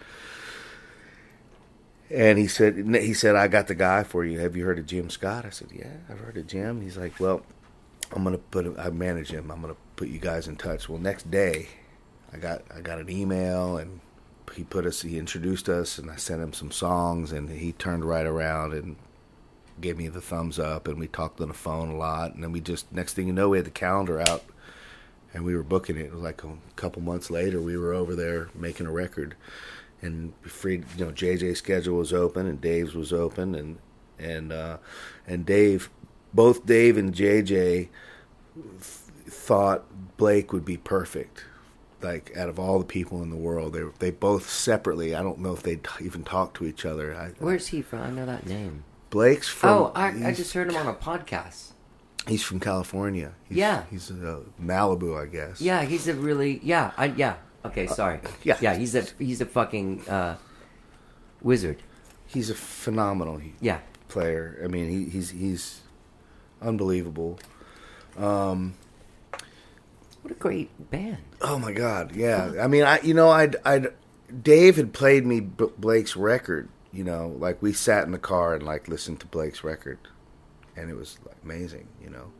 And he said, he said, "I got the guy for you. Have you heard of Jim Scott?" I said, "Yeah, I've heard of Jim." He's like, "Well, I'm gonna put, him, I manage him. I'm gonna put you guys in touch." Well, next day, I got, I got an email, and he put us, he introduced us, and I sent him some songs, and he turned right around and gave me the thumbs up, and we talked on the phone a lot, and then we just, next thing you know, we had the calendar out, and we were booking it. It was like a couple months later, we were over there making a record. And free, you know, J J's schedule was open, and Dave's was open, and and uh, and Dave, both Dave and J J th- thought Blake would be perfect. Like, out of all the people in the world, they they both separately. I don't know if they even talk to each other. I, Where's he from? I know that name. Blake's from. Oh, I, I just heard him on a podcast. He's from California. He's, Yeah. He's uh, Malibu, I guess. Yeah, he's a really yeah, I, yeah. Okay, sorry. yeah. yeah, he's a he's a fucking uh, wizard. He's a phenomenal he- Yeah, player. I mean, he, he's he's unbelievable. Um, what a great band. oh my God, yeah. I mean, I you know, I'd I'd Dave had played me B- Blake's record. You know, like we sat in the car and like listened to Blake's record, and it was like, amazing. You know,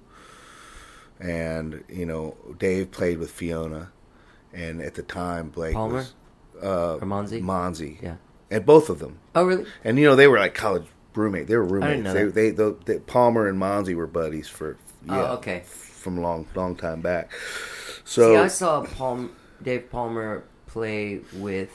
and you know, Dave played with Fiona, and at the time Blake Palmer? was uh, Or Monzi? Monzi, Yeah. and both of them. Oh really? And you know, they were like college roommate. They were I roommates. didn't know they, that. they, the, the Palmer and Monzi were buddies for yeah, Oh, okay. from long long time back. So See, I saw Palm, Dave Palmer play with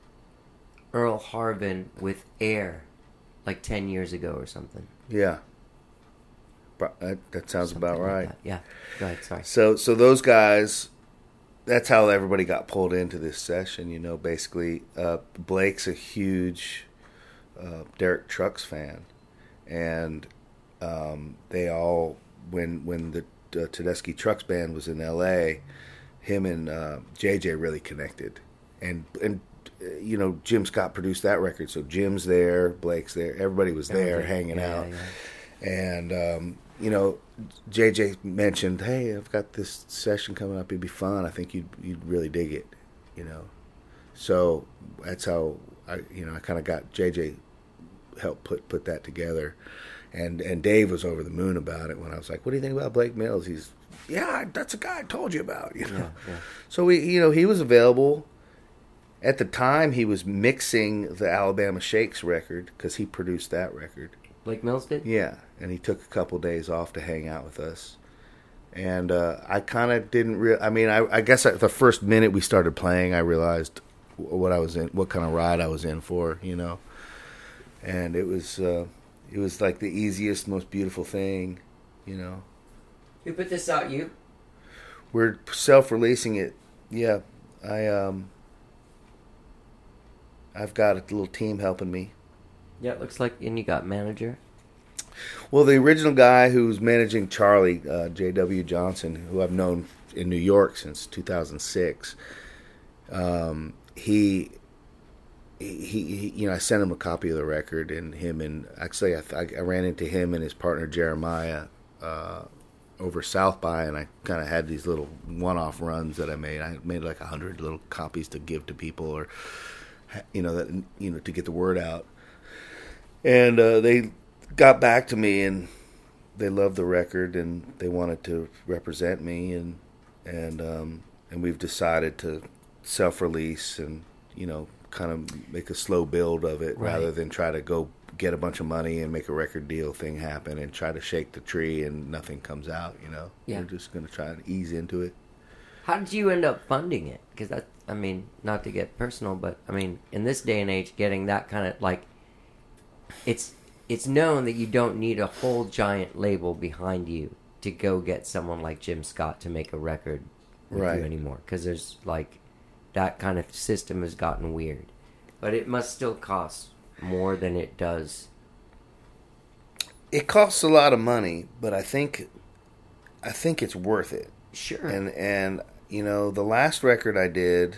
Earl Harvin with Air like ten years ago or something. yeah, Bro- that, that sounds Something about like right. that. Yeah. Go ahead. Sorry. So so those guys, that's how everybody got pulled into this session. You know, basically, uh, Blake's a huge uh, Derek Trucks fan, and um, they all when when the uh, Tedeschi Trucks band was in L A, him and uh, J J really connected, and and uh, you know Jim Scott produced that record, so Jim's there, Blake's there, everybody was there Everything. hanging Yeah, out, yeah. and um, you know J J mentioned, hey, I've got this session coming up, it'd be fun. I think you'd you'd really dig it, you know. So that's how I you know I kind of got J J helped put put that together. And and Dave was over the moon about it when I was like, "What do you think about Blake Mills?" He's, "Yeah, that's a guy I told you about." You know, Yeah, yeah. so we, you know, he was available at the time. He was mixing the Alabama Shakes record because he produced that record. Blake Mills did? Yeah, and he took a couple days off to hang out with us. And uh, I kind of didn't. Re- I mean, I, I guess I, the first minute we started playing, I realized what I was in, what kind of ride I was in for. You know, and it was. Uh, It was like the easiest, most beautiful thing, you know. Who put this out? You? We're self-releasing it. Yeah, I um, I've got a little team helping me. Yeah, it looks like, and you got manager. Well, the original guy who's managing Charlie, uh, J W Johnson, who I've known in New York since two thousand six, um, he, he, he, you know, I sent him a copy of the record, and him and actually I, I ran into him and his partner Jeremiah uh, over South by, and I kind of had these little one-off runs that I made. I made like a hundred little copies to give to people, or you know, that you know, to get the word out, and uh, they got back to me and they loved the record and they wanted to represent me, and and um, and we've decided to self-release and, you know, kind of make a slow build of it, Right. rather than try to go get a bunch of money and make a record deal thing happen and try to shake the tree and nothing comes out, you know. Yeah. We're just going to try and ease into it. How did you end up funding it? Because that, I mean, not to get personal, but I mean, in this day and age, getting that kind of like, it's it's known that you don't need a whole giant label behind you to go get someone like Jim Scott to make a record with Right. you anymore. Because there's like that kind of system has gotten weird, but it must still cost more than it does. It costs a lot of money, but I think I think it's worth it. Sure. And and you know, the last record I did,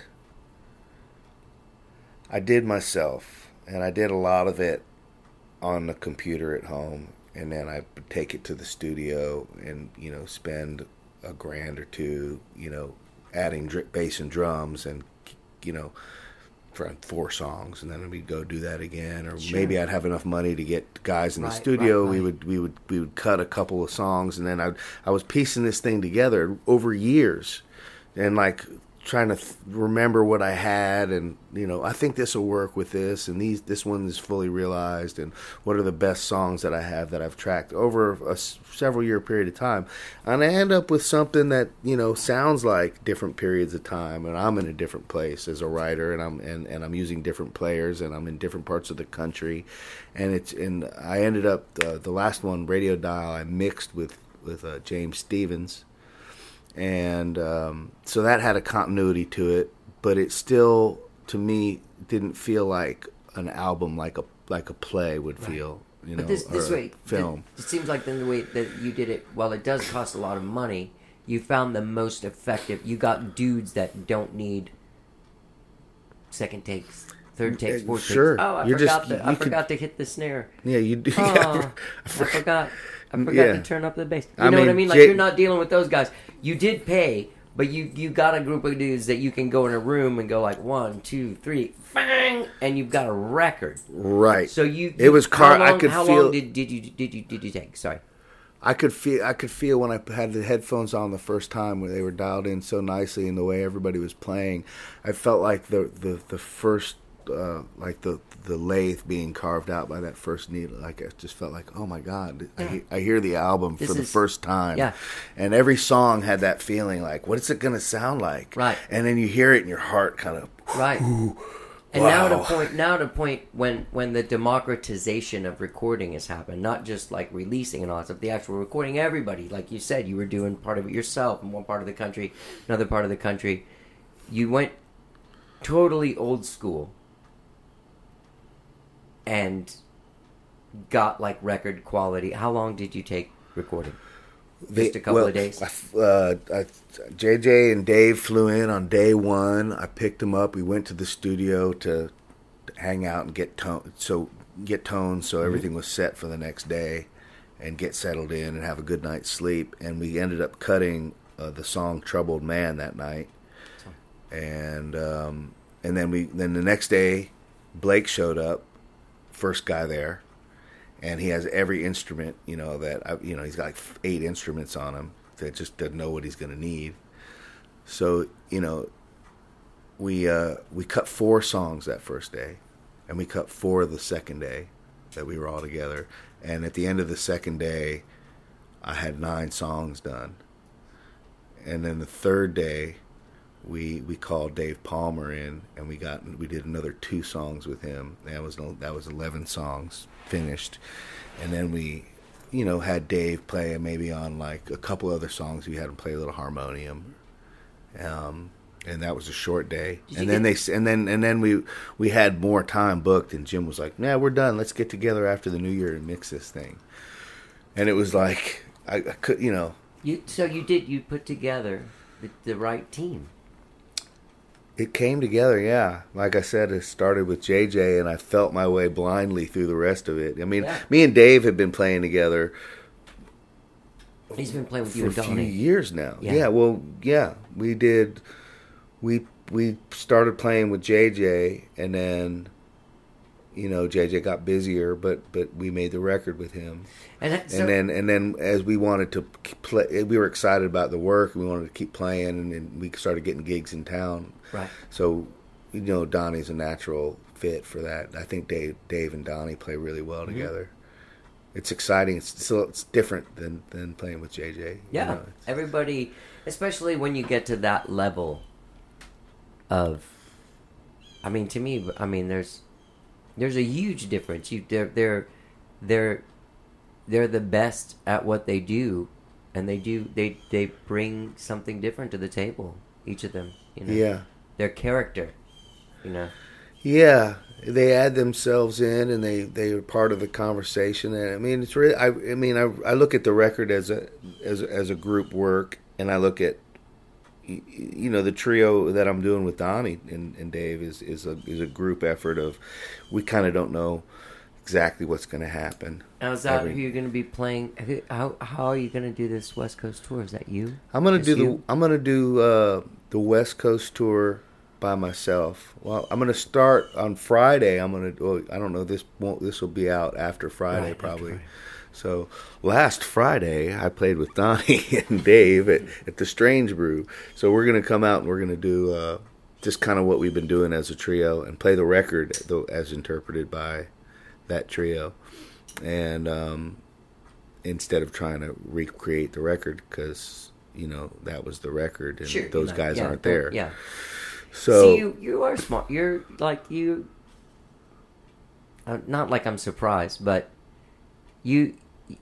I did myself, and I did a lot of it on the computer at home, and then I would take it to the studio and, you know, spend a grand or two, you know, adding dr- bass and drums, and, you know, for four songs, and then we'd go do that again, or Sure. maybe I'd have enough money to get guys in the Right, studio. right, We right. would we would we would cut a couple of songs, and then I I was piecing this thing together over years, and like trying to th- remember what I had, and, you know, I think this will work with this, and these this one is fully realized, and what are the best songs that I have that I've tracked over a s- several year period of time, and I end up with something that, you know, sounds like different periods of time, and I'm in a different place as a writer, and I'm and, and I'm using different players, and I'm in different parts of the country, and it's and I ended up uh, the last one, Radio Dial, I mixed with with uh, James Stevens. And um, so that had a continuity to it, but it still, to me, didn't feel like an album, like a like a play would feel. you know, But this this or way, film. It, it seems like then the way that you did it, while it does cost a lot of money, you found the most effective. You got dudes that don't need second takes, third takes, fourth Sure. takes. Oh, I You're forgot just- the, you I could- forgot to hit the snare. Yeah, you do. Oh, yeah, I forgot. I forgot Yeah. to turn up the bass. You I know what I mean, mean? Like Jay- you're not dealing with those guys. You did pay, but you you got a group of dudes that you can go in a room and go like one, two, three, bang, and you've got a record. Right. So you, It was car- How I long, could how feel- long did did you did you did you take? Sorry. I could feel I could feel when I had the headphones on the first time where they were dialed in so nicely and the way everybody was playing. I felt like the the, the first uh, like the the lathe being carved out by that first needle. Like I just felt like, oh my God, I, he- I hear the album This for the is- first time. yeah. And every song had that feeling like, what is it going to sound like? Right. And then you hear it and your heart kind of Right. And now to Wow. point now to point when when the democratization of recording has happened, not just like releasing and all that stuff, the actual recording. Everybody, like you said, you were doing part of it yourself in one part of the country, another part of the country. You went totally old school and got like record quality. How long did you take recording? Just a couple well, of days. I, uh, I, J J and Dave flew in on day one. I picked them up. We went to the studio to hang out and get tone, so get tones, so everything was set for the next day, and get settled in and have a good night's sleep. And we ended up cutting uh, the song "Troubled Man" that night, and um, and then we then the next day, Blake showed up, first guy there. And he has every instrument, you know, that, I, you know, he's got like eight instruments on him that just doesn't know what he's going to need. So, you know, we uh, we cut four songs that first day, and we cut four the second day that we were all together. And at the end of the second day, I had nine songs done. And then the third day, we we called Dave Palmer in, and we got we did another two songs with him. That was that was eleven songs finished, and then we, you know, had Dave play maybe on like a couple other songs. We had him play a little harmonium, um, and that was a short day. Did you And then get- they and then and then we we had more time booked, and Jim was like, "Nah, we're done. Let's get together after the New Year and mix this thing." And it was like I, I could, you know. You so you did you put together the, the right team. It came together, yeah. Like I said, it started with J J, and I felt my way blindly through the rest of it. I mean, Yeah. me and Dave had been playing together He's been playing with you for a and few Donnie. years now. Yeah. Yeah. well, yeah, we did. We we started playing with J J, and then, you know, J J got busier, but but we made the record with him. And, that, so, and then and then as we wanted to play, we were excited about the work, and we wanted to keep playing, and, and we started getting gigs in town. right. So, you know, Donnie's a natural fit for that. I think Dave, Dave and Donnie play really well Mm-hmm. together. It's exciting. It's still it's different than, than playing with J J. you Yeah, know, it's- everybody, especially when you get to that level of, I mean, to me, I mean, there's there's a huge difference. You they're they're they're they're the best at what they do, and they do they they bring something different to the table. Each of them, you know, yeah, their character, you know. yeah. They add themselves in, and they, they are part of the conversation. And I mean, it's really. I, I mean, I, I look at the record as a as a, as a group work, and I look at, y- you know, the trio that I'm doing with Donnie and, and Dave is is a is a group effort of, we kind of don't know exactly what's going to happen. Now, is that Every- who you're going to be playing? who- How how are you going to do this West Coast tour? Is that you? I'm gonna Just do the you? I'm gonna do uh, the West Coast tour by myself. Well, I'm gonna start on Friday. I'm gonna. Well, I don't know. This won't. This will be out after Friday, Right, after probably. Friday. So last Friday, I played with Donnie and Dave at, at the Strange Brew. So we're gonna come out and we're gonna do uh, just kind of what we've been doing as a trio and play the record though, as interpreted by that trio, and um, instead of trying to recreate the record, because you know that was the record and Sure, those you know, guys yeah, aren't don't- there. Yeah. So See, you you are smart. You're like you. Uh, not like I'm surprised, but you.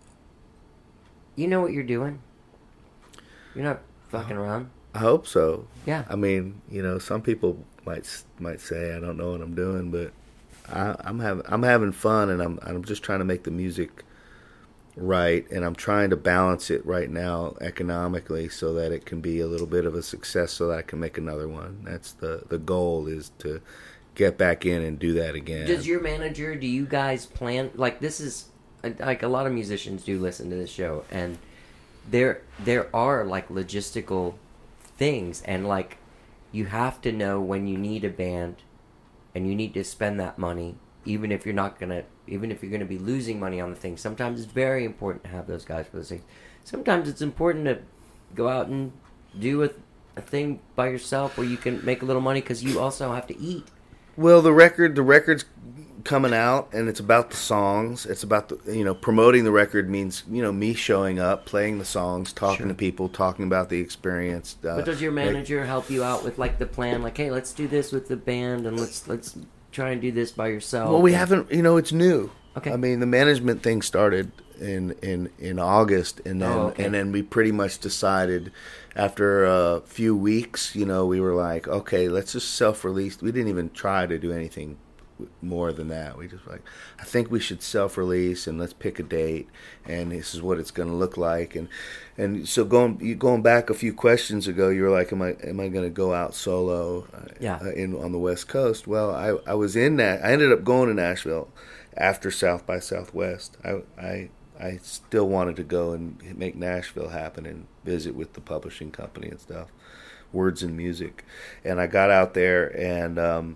You know what you're doing. You're not fucking around. I hope so. Yeah. I mean, you know, some people might might say I don't know what I'm doing, but I, I'm having I'm having fun, and I'm I'm just trying to make the music right, and I'm trying to balance it right now economically so that it can be a little bit of a success, so that I can make another one. That's the the goal, is to get back in and do that again. Does your manager, do you guys plan, like this is, like a lot of musicians do listen to this show, and there there are like logistical things, and like you have to know when you need a band and you need to spend that money, even if you're not gonna even if you're gonna be losing money on the thing. Sometimes it's very important to have those guys for those things. Sometimes it's important to go out and do a, a thing by yourself where you can make a little money, because you also have to eat. Well, the record, the record's coming out, and it's about the songs. It's about the, you know, promoting the record means, you know, me showing up, playing the songs, talking Sure. to people, talking about the experience. Uh, But does your manager help you out with like the plan? Like, hey, let's do this with the band, and let's let's try and do this by yourself. Well, we And- haven't, you know, it's new. Okay. I mean, the management thing started in in, in August, and then Oh, okay. and then we pretty much decided after a few weeks, you know, we were like, okay, let's just self-release. We didn't even try to do anything more than that. We just like, I think we should self-release, and let's pick a date, and this is what it's going to look like. And and so going you going back a few questions ago, you were like, am I am I going to go out solo? uh, Yeah. uh, in on the West Coast? Well, I I was in that. I ended up going to Nashville after South by Southwest. I I I still wanted to go and make Nashville happen and visit with the publishing company and stuff, Words and Music, and I got out there and. Um,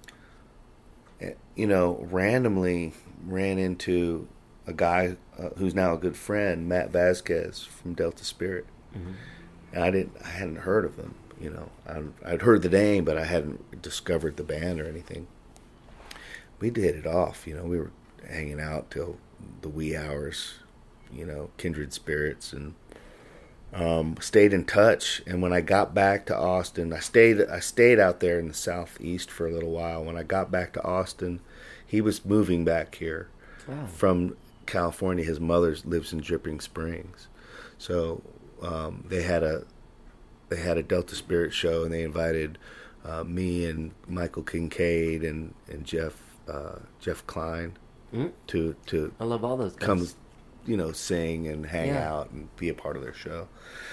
you know, randomly ran into a guy uh, who's now a good friend, Matt Vasquez from Delta Spirit. Mm-hmm. And I didn't, I hadn't heard of him. You know, I, I'd heard the name, but I hadn't discovered the band or anything. We hit it off. You know, we were hanging out till the wee hours. You know, kindred spirits, and um, stayed in touch. And when I got back to Austin, I stayed I stayed out there in the southeast for a little while. When I got back to Austin, he was moving back here Wow. from California. His mother lives in Dripping Springs, so um, they had a they had a Delta Spirit show, and they invited uh, me and Michael Kincaid and and Jeff uh, Jeff Klein Mm. to to I love all those guys. come, you know, sing and hang Yeah. out and be a part of their show.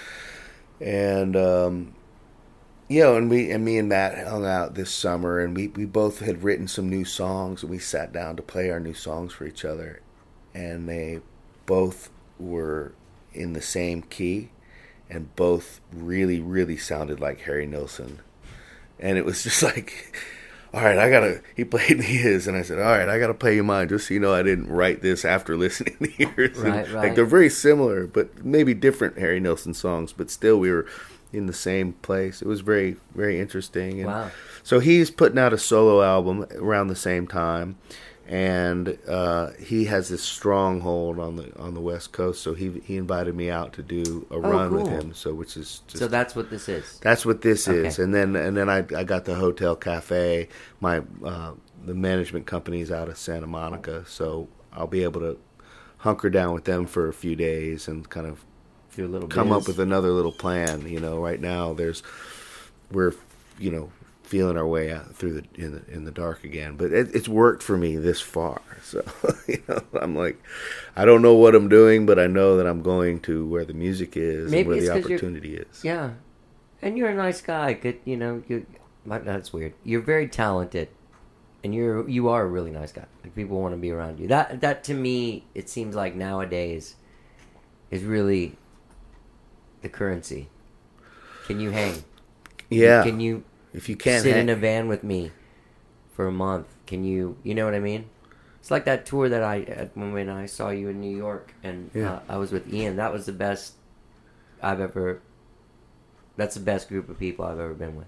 And um, you know, and we and me and Matt hung out this summer, and we, we both had written some new songs, and we sat down to play our new songs for each other, and they both were in the same key, and both really, really sounded like Harry Nilsson. And it was just like, all right, I gotta, he played me his, and I said, all right, I gotta play you mine, just so you know I didn't write this after listening to yours. And, Right, right. Like, they're very similar, but maybe different Harry Nilsson songs, but still we were in the same place. It was very, very interesting. And Wow. so he's putting out a solo album around the same time, and uh, he has this stronghold on the on the West Coast. So he he invited me out to do a run with cool. him. So which is just, So that's what this is. that's what this Okay. is. And then and then I I got the Hotel Cafe. My uh, the management company's out of Santa Monica, so I'll be able to hunker down with them for a few days and kind of Do a little come biz. up with another little plan. You know, right now there's we're you know feeling our way out through the in the in the dark again, but it, it's worked for me this far. So you know, I'm like, I don't know what I'm doing, but I know that I'm going to where the music is Maybe and where it's the 'cause you're- opportunity is. Yeah, and you're a nice guy. Good, you know. You, that's weird. You're very talented, and you're you are a really nice guy. Like, people want to be around you. That that to me, it seems like nowadays is really the currency. Can you hang? Yeah. Can you If you can't sit hang- in a van with me for a month? Can you? You know what I mean? It's like that tour that I at when I saw you in New York, and Yeah. uh, I was with Ian. That was the best I've ever. That's the best group of people I've ever been with.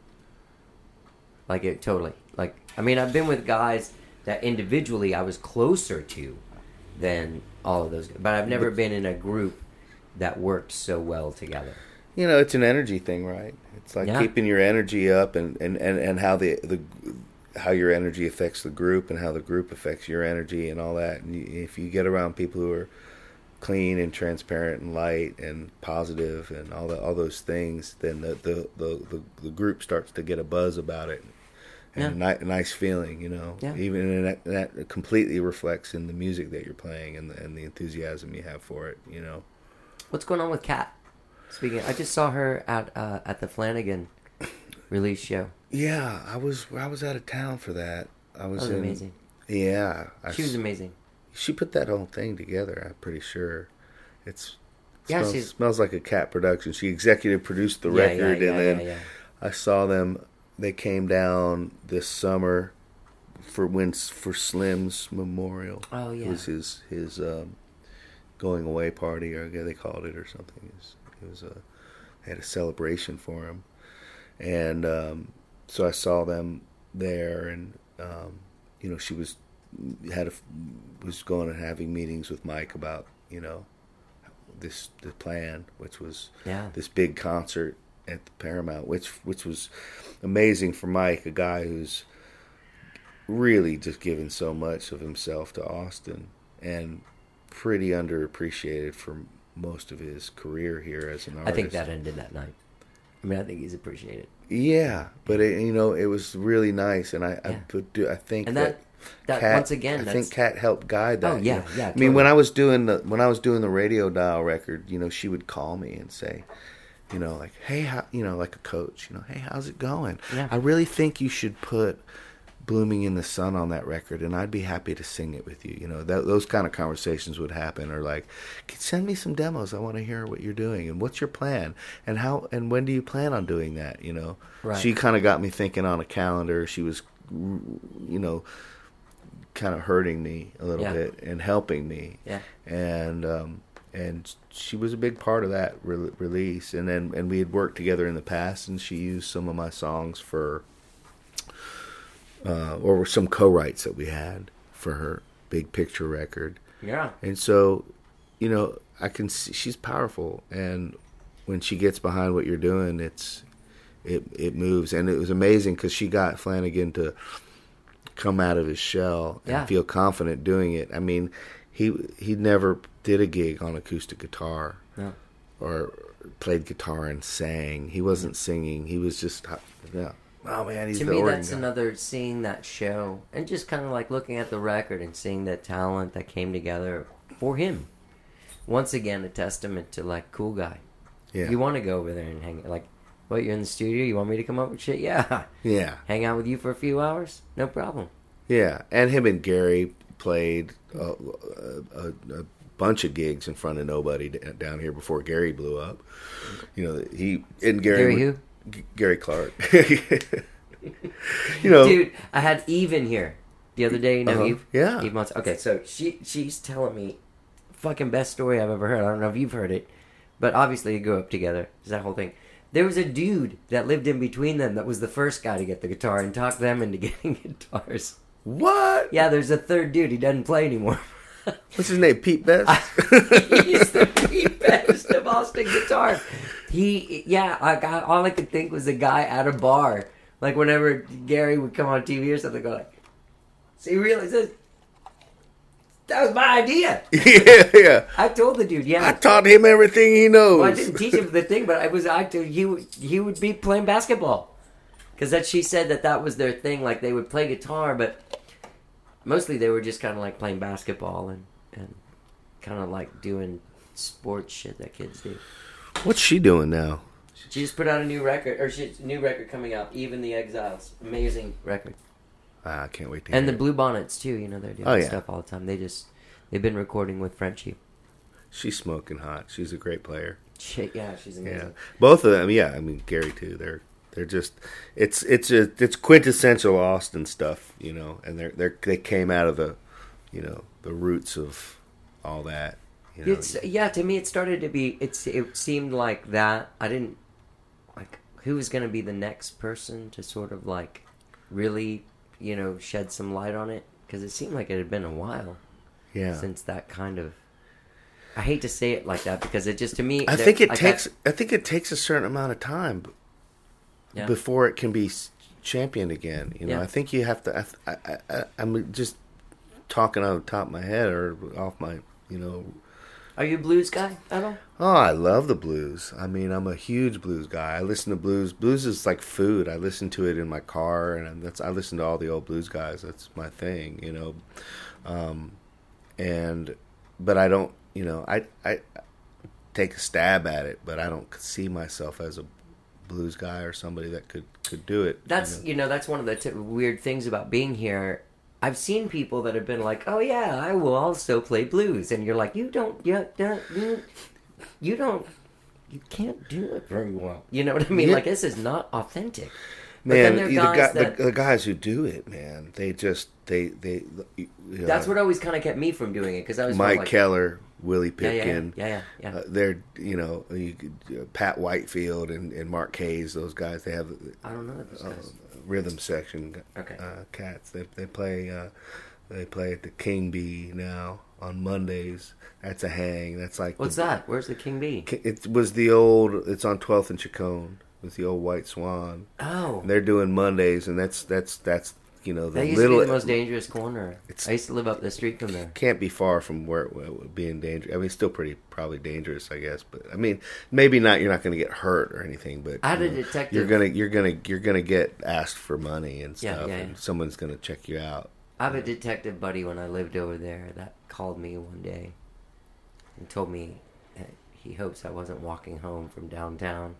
Like it totally. Like I mean, I've been with guys that individually I was closer to than all of those, but I've never been in a group that worked so well together. You know, it's an energy thing, right? It's like Yeah. keeping your energy up, and, and, and, and how the the how your energy affects the group, and how the group affects your energy, and all that. And you, if you get around people who are clean and transparent and light and positive and all the all those things, then the the, the, the, the group starts to get a buzz about it, and Yeah. a, ni- a nice feeling, you know. Yeah. Even and that, that completely reflects in the music that you're playing and the, and the enthusiasm you have for it, you know. What's going on with Kat? Speaking, I just saw her at uh, at the Flanagan release show. Yeah, I was I was out of town for that. I was, That was in, amazing. Yeah, I She was s- amazing. She put that whole thing together. I'm pretty sure. It's Yeah, smells, she's- smells like a Cat production. She executive produced the Yeah, record, yeah, and yeah, then yeah, yeah. I saw them. They came down this summer for when for Slim's memorial. Oh, yeah. It was his his um, going away party, or they called it, or something. It was, it was a they had a celebration for him, and um, so I saw them there, and um, you know, she was had a, was going and having meetings with Mike about, you know, this the plan, which was Yeah. this big concert at the Paramount, which which was amazing for Mike, a guy who's really just given so much of himself to Austin and pretty underappreciated for most of his career here as an I artist. think that ended that night. I mean, I think he's appreciated. Yeah, but it, you know, it was really nice, and I Yeah. I, but do- I think And that, that- that, Kat- once again, I that's- think Kat helped guide that. Oh, you yeah, know. yeah, I mean, totally. when I was doing the when I was doing the Radio Dial record, you know, she would call me and say, you know, like, hey, how, you know, like a coach, you know, hey, how's it going? Yeah. I really think you should put Blooming in the Sun on that record, and I'd be happy to sing it with you. You know, that, those kind of conversations would happen, or like, send me some demos. I want to hear what you're doing, and what's your plan, and how, and when do you plan on doing that? You know, Right. she kind of got me thinking on a calendar. She was, you know, kind of hurting me a little Yeah. bit and helping me. Yeah. And um, and she was a big part of that re- release. And then and we had worked together in the past, and she used some of my songs for, uh, or some co-writes that we had for her Big Picture record. Yeah. And so, you know, I can see she's powerful, and when she gets behind what you're doing, it's it it moves. And it was amazing because she got Flanagan to come out of his shell and Yeah. feel confident doing it. I mean, he he never did a gig on acoustic guitar No. or played guitar and sang. He wasn't singing. He was just, yeah. Oh man, he's To the me, organ that's guy. another seeing that show and just kind of like looking at the record and seeing the talent that came together for him. Once again, a testament to like cool guy. Yeah, You want to go over there and hang like, what? You're in the studio. You want me to come up with shit? Yeah. yeah, Hang out with you for a few hours? No problem. yeah. And him and Gary played a, a, a bunch of gigs in front of nobody d- down here before Gary blew up. You know, he and Gary. Gary would- who? G- Gary Clark. You know, Dude, I had Eve in here the other day. You know Uh-huh. Eve? Yeah. Eve Monts. Okay, so she she's telling me fucking best story I've ever heard. I don't know if you've heard it, but obviously you grew up together. It's that whole thing. There was a dude that lived in between them that was the first guy to get the guitar and talked them into getting guitars. what? Yeah, there's a third dude. He doesn't play anymore. What's his name? Pete Best. He's the Pete Best of Austin guitar. He, yeah, I got, all I could think was a guy at a bar. Like whenever Gary would come on T V or something, go like, "See, really, this, that was my idea." yeah, yeah. I told the dude, yeah. I taught him everything he knows. Well, I didn't teach him the thing, but I was I told he would he would be playing basketball because that she said that that was their thing. Like they would play guitar, but mostly they were just kind of like playing basketball and and kind of like doing sports shit that kids do. What's she doing now? She just put out a new record, or she's new record coming out. Even the Exiles, amazing record, Ah, I can't wait to and the hear it. Blue Bonnets too. You know they're doing Oh, yeah. stuff all the time. They just they've been recording with Frenchie. She's smoking hot. She's a great player. Shit, yeah, she's amazing. Yeah, both of them. Yeah, I mean Gary too. They're they're just it's it's a, it's quintessential Austin stuff, you know. And they're they they came out of the, you know, the roots of all that. You know. It's yeah. To me, it started to be. It's. It seemed like that. I didn't like who was going to be the next person to sort of like really, you know, shed some light on it because it seemed like it had been a while yeah. since that kind of. I hate to say it like that because it just to me. I there- think it like takes I- I think it takes a certain amount of time b- yeah. before it can be s- championed again. You know, Yeah. I think you have to. I, I, I, I'm just talking on the top of my head or off my, you know, Are you a blues guy at all? Oh, I love the blues. I mean, I'm a huge blues guy. I listen to blues. Blues is like food. I listen to it in my car, and that's I listen to all the old blues guys. That's my thing, you know. Um, and but I don't, you know, I I take a stab at it, but I don't see myself as a blues guy or somebody that could could do it. That's you know? you know that's one of the t- weird things about being here. I've seen people that have been like, "Oh yeah, I will also play blues," and you're like, "You don't, you don't, you, you don't, you can't do it very well." You know what I mean? Yeah. Like this is not authentic. But then Man, there are the, guys guy, that, the, the guys who do it, man, they just they they. You know, that's what always kind of kept me from doing it because I was Mike like, Keller, Willie yeah, yeah, Pipkin. yeah, yeah, yeah. Uh, they're, you know, you could, uh, Pat Whitefield and, and Mark Hayes, those guys, they have I don't know those uh, guys. rhythm section Okay. uh, cats. They they play uh, they play at the King Bee now on Mondays. That's a hang. That's like What's the, that? Where's the King Bee? It was the old. It's on twelfth and Chacon. It's the old White Swan. Oh, And they're doing Mondays, and that's that's that's you know the that used little. to be the most dangerous corner. It's- I used to live up the street from there. Can't be far from where it would be in danger. I mean, it's still pretty probably dangerous, I guess. But I mean, maybe not. You're not going to get hurt or anything. But I had you a know, detective- You're gonna you're gonna you're gonna get asked for money and Yeah, stuff, yeah, and yeah. someone's gonna check you out. I have a detective buddy when I lived over there that called me one day and told me that he hopes I wasn't walking home from downtown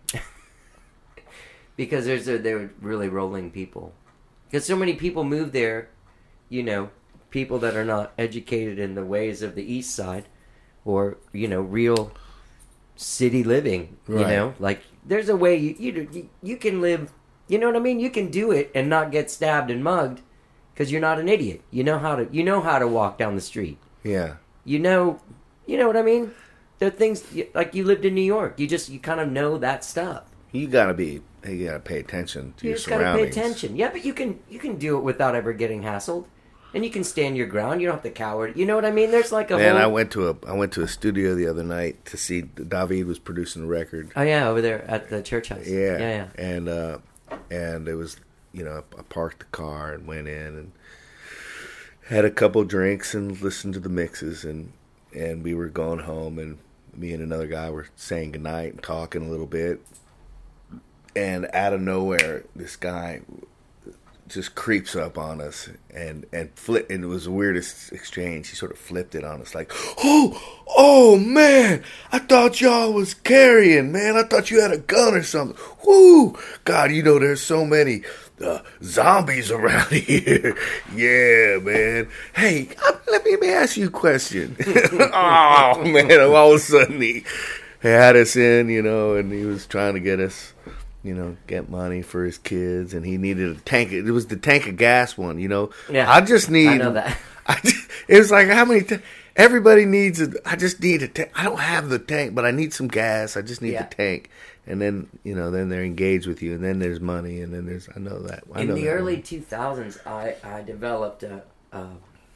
because there's a, they were really rolling people. Because so many people move there, you know, people that are not educated in the ways of the East Side or, you know, real city living, you Right. know? Like, there's a way you, you, you can live, you know what I mean? You can do it and not get stabbed and mugged. Because you're not an idiot. You know how to you know how to walk down the street. Yeah, You know, you know what I mean. There are things like you lived in New York. You just you kind of know that stuff. you gotta be you gotta pay attention to You your just gotta pay surroundings. attention. Yeah, but you can you can do it without ever getting hassled, and you can stand your ground. You don't have to cower. You know what I mean? There's like a Man, whole. I went to a I went to a studio the other night to see David was producing a record. Oh yeah, over there at the church house. Yeah, yeah, yeah. and uh, and it was, you know, I parked the car and went in and had a couple drinks and listened to the mixes, and and we were going home, and me and another guy were saying goodnight and talking a little bit, and out of nowhere, this guy just creeps up on us and and flip, and it was the weirdest exchange. He sort of flipped it on us like, oh oh man, I thought y'all was carrying, man. I thought you had a gun or something. Whoo, God, you know there's so many uh, zombies around here. Yeah, man. Hey, uh, let me, let me ask you a question. Oh man, all of a sudden he had us in, you know, and he was trying to get us, you know, get money for his kids, and he needed a tank. It was the tank of gas one, you know. Yeah, I just need. I know that. I just, it was like how many? Ta- everybody needs a. I just need a tank. I don't have the tank, but I need some gas. I just need Yeah. the tank, and then you know, then they're engaged with you, and then there's money, and then there's. I know that. I In know the that early one. two thousands, I I developed a a,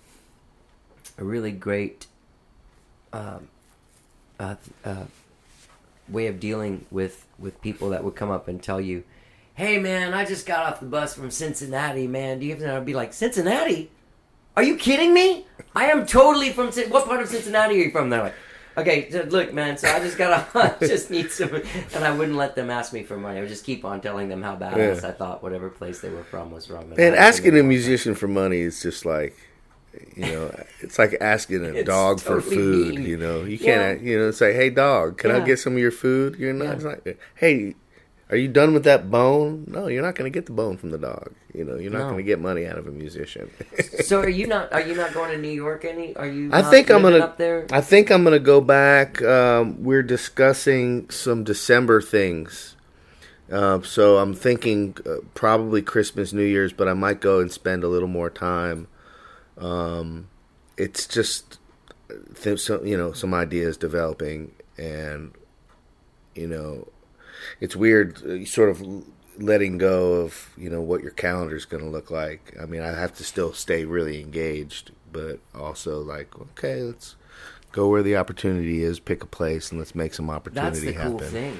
a really great um, uh, uh, way of dealing with with people that would come up and tell you, "Hey man, I just got off the bus from Cincinnati, man. Do you have to?" I'd be like, "Cincinnati? Are you kidding me? I am totally from Cin- what part of Cincinnati are you from?" They're like, "Okay, so look, man. So I just got I just need some," and I wouldn't let them ask me for money. I would just keep on telling them how badass Yeah. I thought whatever place they were from was from. And I- asking a musician for money is just like, you know, it's like asking a It's dog for totally food. mean. You know, you Yeah. can't, you know, say, "Hey, dog, can I Yeah. get some of your food?" You're not. Yeah. It's like, "Hey, are you done with that bone?" No, you're not going to get the bone from the dog. You know, you're not No. going to get money out of a musician. So are you not? Are you not going to New York? Any? Are you? I not think I'm living gonna. up there. I think I'm gonna go back. Um, we're discussing some December things, uh, so I'm thinking uh, probably Christmas, New Year's, but I might go and spend a little more time. Um, it's just, th- so, you know, some ideas developing, and you know, it's weird, uh, sort of letting go of, you know, what your calendar is going to look like. I mean, I have to still stay really engaged, but also like, okay, let's go where the opportunity is, pick a place, and let's make some That's opportunity the cool happen. thing.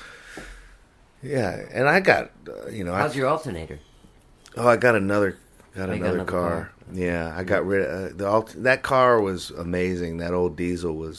Yeah, and I got, uh, you know, How's I, your alternator? oh, I got another, got Oh, you another, got another car. car. Yeah, I got rid of uh, the alt- that car was amazing. That old diesel was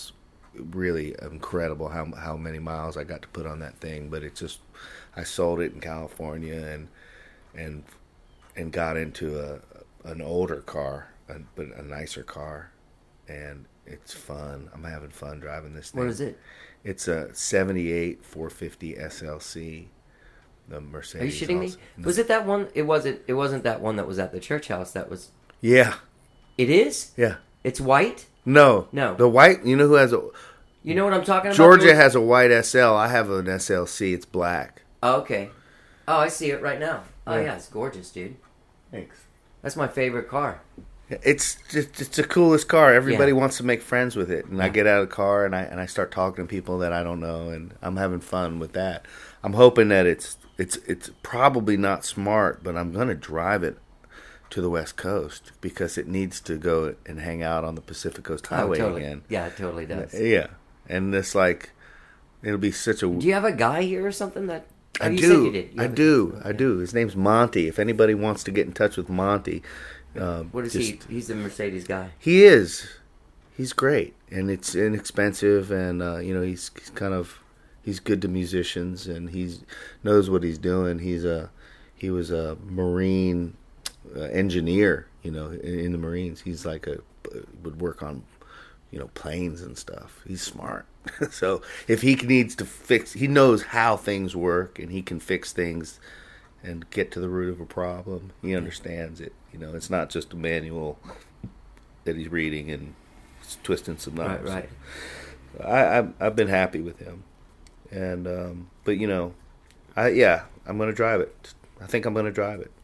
really incredible how how many miles I got to put on that thing. But it just, I sold it in California and and and got into a an older car, a, but a nicer car, and it's fun. I'm having fun driving this thing. What is it? It's a seventy-eight four fifty S L C. The Mercedes. Are you shitting also. me? Was it that one? It wasn't. It wasn't that one that was at the church house. That was. Yeah. It is. Yeah. It's white. No. No. The white. You know who has a? You know what I'm talking about? Georgia There was- has a white S L. I have an S L C. It's black. Oh, okay. Oh, I see it right now. Oh Yeah. yeah, it's gorgeous, dude. Thanks. That's my favorite car. It's just, it's the coolest car. Everybody Yeah. wants to make friends with it, and I Yeah. get out of the car and I and I start talking to people that I don't know, and I'm having fun with that. I'm hoping that it's it's it's probably not smart, but I'm gonna drive it to the West Coast because it needs to go and hang out on the Pacific Coast Highway oh, totally. again. Yeah, it totally does. Yeah, and it's like it'll be such a. Do you have a guy here or something that? I oh, you do. Said you did. You I have a- do. I do. His name's Monty. If anybody wants to get in touch with Monty, um, What is just, he? He's the Mercedes guy. He is. He's great, and it's inexpensive, and uh, you know he's, he's kind of he's good to musicians, and he's knows what he's doing. He's a he was a Marine uh, engineer, you know, in, in the Marines. He's like a would work on you know planes and stuff. He's smart. So if he needs to fix, he knows how things work, and he can fix things and get to the root of a problem. He understands it. You know, it's not just a manual that he's reading and twisting some Right, numbers. right. I, I've I've been happy with him, and um, but you know, I yeah, I'm gonna drive it. I think I'm gonna drive it.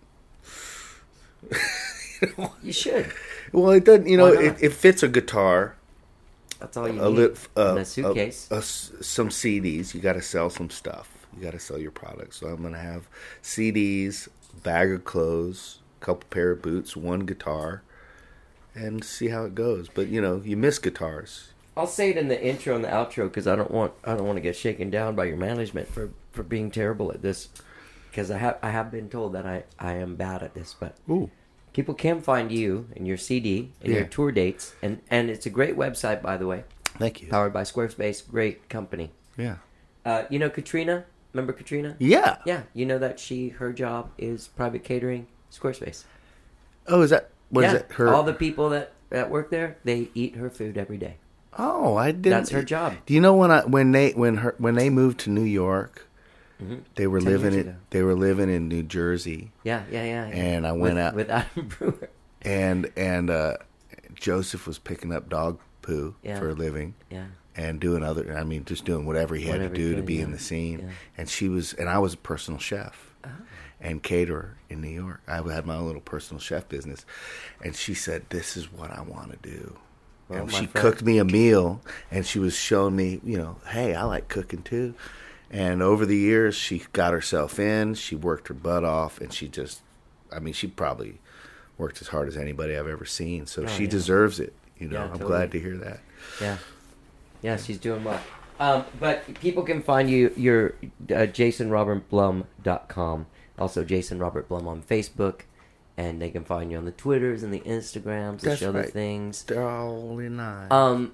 You should. Well, it doesn't. You know, Why it, not? it fits a guitar. That's all you a need. lit, uh, in a suitcase. a- a s- some C Ds. You got to sell some stuff. You got to sell your products. So I'm gonna have C Ds, bag of clothes, a couple pair of boots, one guitar, and see how it goes. But you know, you miss guitars. I'll say it in the intro and the outro because I don't want I don't want to get shaken down by your management for, for being terrible at this. Because I have I have been told that I, I am bad at this, but Ooh. people can find you and your C D and your Yeah. tour dates, and, and it's a great website, by the way. Thank you. Powered by Squarespace, great company. Yeah. Uh, you know Katrina? Remember Katrina? Yeah. Yeah, you know that she her job is private catering, Squarespace. Oh, is that what is yeah, that? Her. all the people that, that work there, they eat her food every day. Oh, I didn't. That's her job. Do you know when I when they when her when they moved to New York, Mhm. they were Ten living years in ago. they were living in New Jersey, Yeah, yeah, yeah. yeah. and I went with, out with Adam Brewer. and and uh, Joseph was picking up dog poo Yeah. for a living. Yeah. And doing other, I mean, just doing whatever he had Whatever to he do to could, be yeah. in the scene. Yeah. And she was, and I was a personal chef Oh. and caterer in New York. I had my own little personal chef business. And she said, "This is what I want to do." Well, and my she friend- cooked me a meal, and she was showing me, you know, hey, I like cooking too. And over the years, she got herself in. She worked her butt off, and she just, I mean, she probably worked as hard as anybody I've ever seen. So Oh, she yeah. deserves it. You know, Yeah, I'm totally. glad to hear that. Yeah. Yeah, she's doing well. Um, but people can find you, your uh, jason robert blum dot com. Also, Jason Robert Blum on Facebook. And they can find you on the Twitters and the Instagrams, the That's show the right. things. They're all in line. Um,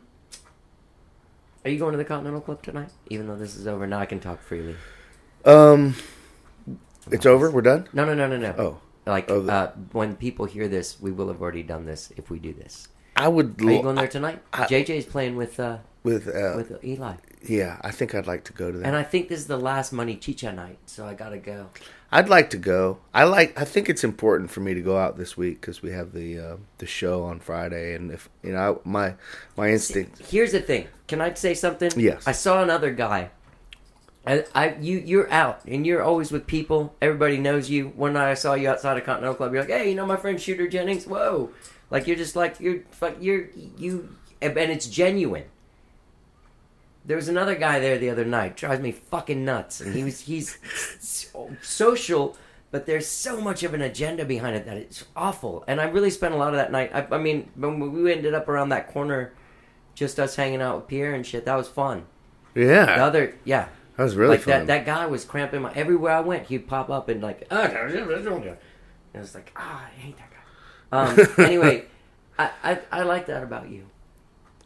are you going to the Continental Club tonight? Even though this is over, now I can talk freely. Um, it's over. We're done. No, no, no, no, no. Oh, Like, Oh, the- uh, when people hear this, we will have already done this if we do this. I would. Are you lo- going there tonight? I- J J's playing with uh, with uh, with Eli. yeah, I think I'd like to go to that. And I think this is the last Money Chicha night, so I gotta go. I'd like to go. I like. I think it's important for me to go out this week because we have the uh, the show on Friday, and if you know my my instinct. Here's the thing. Can I say something? Yes. I saw another guy. I, I, you, you're out, and you're always with people. Everybody knows you. One night I saw you outside of Continental Club. You're like, hey, you know my friend Shooter Jennings? Whoa. Like, you're just like, you're, fuck, you're, you, and it's genuine. There was another guy there the other night. Drives me fucking nuts. And he was, he's so social, but there's so much of an agenda behind it that it's awful. And I really spent a lot of that night. I, I mean, when we ended up around that corner, just us hanging out with Pierre and shit, that was fun. Yeah, The other, yeah. that was really like fun. that, that guy was cramping my, everywhere I went, he'd pop up and like, oh, and I was like, ah, I hate that guy. Um, anyway, I, I, I like that about you.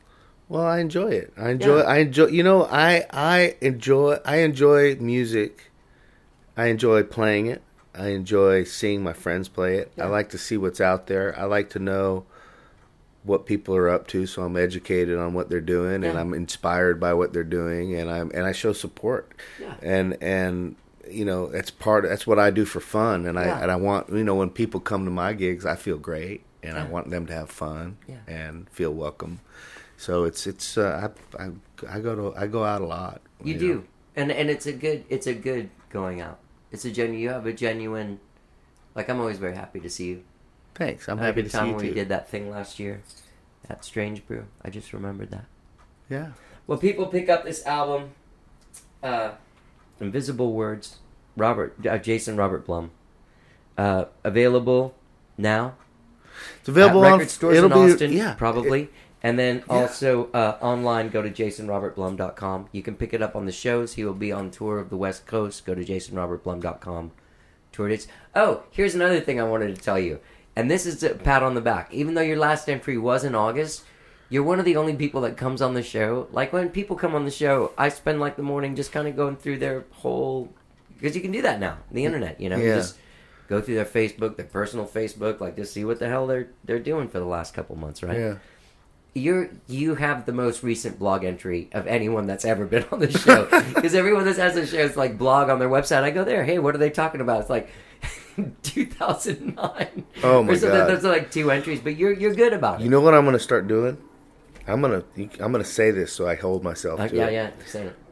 Well, I enjoy it. I enjoy. Yeah. I enjoy. You know, I I enjoy. I enjoy music. I enjoy playing it. I enjoy seeing my friends play it. Yeah. I like to see what's out there. I like to know what people are up to, so I'm educated on what they're doing, and Yeah. I'm inspired by what they're doing, and I'm and I show support. Yeah. And and you know, that's part. That's what I do for fun, and Yeah. I and I want you know when people come to my gigs, I feel great, and I Yeah. want them to have fun Yeah. and feel welcome. So it's it's uh, I, I I go to I go out a lot. You know. do, and and it's a good it's a good going out. It's a genu. You have a genuine. Like I'm always very happy to see you. Thanks. I'm I had a happy good to see time you when too. we did that thing last year at Strange Brew. I just remembered that. Yeah. Well, people pick up this album, uh, Invisible Words, Robert uh, Jason Robert Blum, uh, available now It's available at on record stores it'll in be, Austin, yeah, probably. It- and then Yeah. also uh, online, go to jason robert blum dot com. You can pick it up on the shows. He will be on tour of the West Coast. Go to jason robert blum dot com. Tour dates. Oh, here's another thing I wanted to tell you. And this is a pat on the back. Even though your last entry was in August, you're one of the only people that comes on the show. Like when people come on the show, I spend like the morning just kind of going through their whole... Because you can do that now, the internet, you know? You Yeah. just go through their Facebook, their personal Facebook, like just see what the hell they're they're doing for the last couple months, right? Yeah. You're you have the most recent blog entry of anyone that's ever been on the show, because everyone that has a show is like blog on their website. I go there, hey, what are they talking about? It's like two thousand nine. Oh my or something. God. There's like two entries, but you're you're good about it. You know what I'm going to start doing? I'm gonna I'm gonna say this so I hold myself Like, to yeah, it. yeah, say it.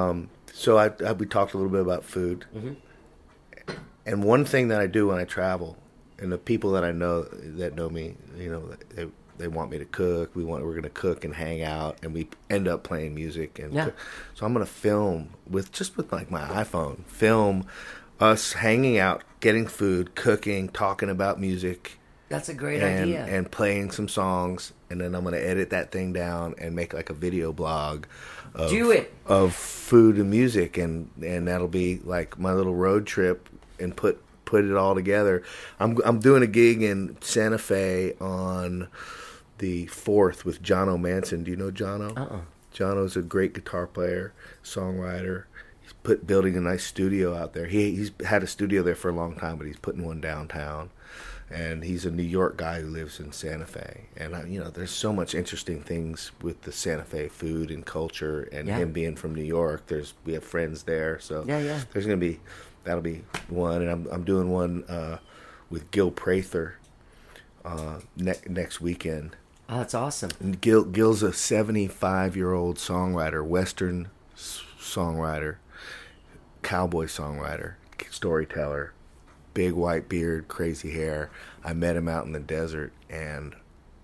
So I, I we talked a little bit about food, Mm-hmm. and one thing that I do when I travel, and the people that I know that know me, you know, they they want me to cook. We want we're gonna cook and hang out, and we end up playing music. And Yeah. cook. So I'm gonna film with just with like my iPhone, film us hanging out, getting food, cooking, talking about music. That's a great and, idea. and playing some songs, and then I'm gonna edit that thing down and make like a video blog. Of, Do it. of food and music, and and that'll be like my little road trip, and put put it all together. I'm I'm doing a gig in Santa Fe on the fourth with Jono Manson. Do you know Jono? Uh-uh. Jono's a great guitar player, songwriter. He's put building a nice studio out there. He he's had a studio there for a long time, but he's putting one downtown. And he's a New York guy who lives in Santa Fe. And, I, you know, there's so much interesting things with the Santa Fe food and culture. And Yeah. him being from New York, there's we have friends there. So Yeah, yeah. there's going to be, that'll be one. And I'm I'm doing one uh, with Gil Prather uh, ne- next weekend. Oh, that's awesome. And Gil Gil's a seventy-five-year-old songwriter, Western s- songwriter, cowboy songwriter, storyteller. Big white beard, crazy hair. I met him out in the desert, and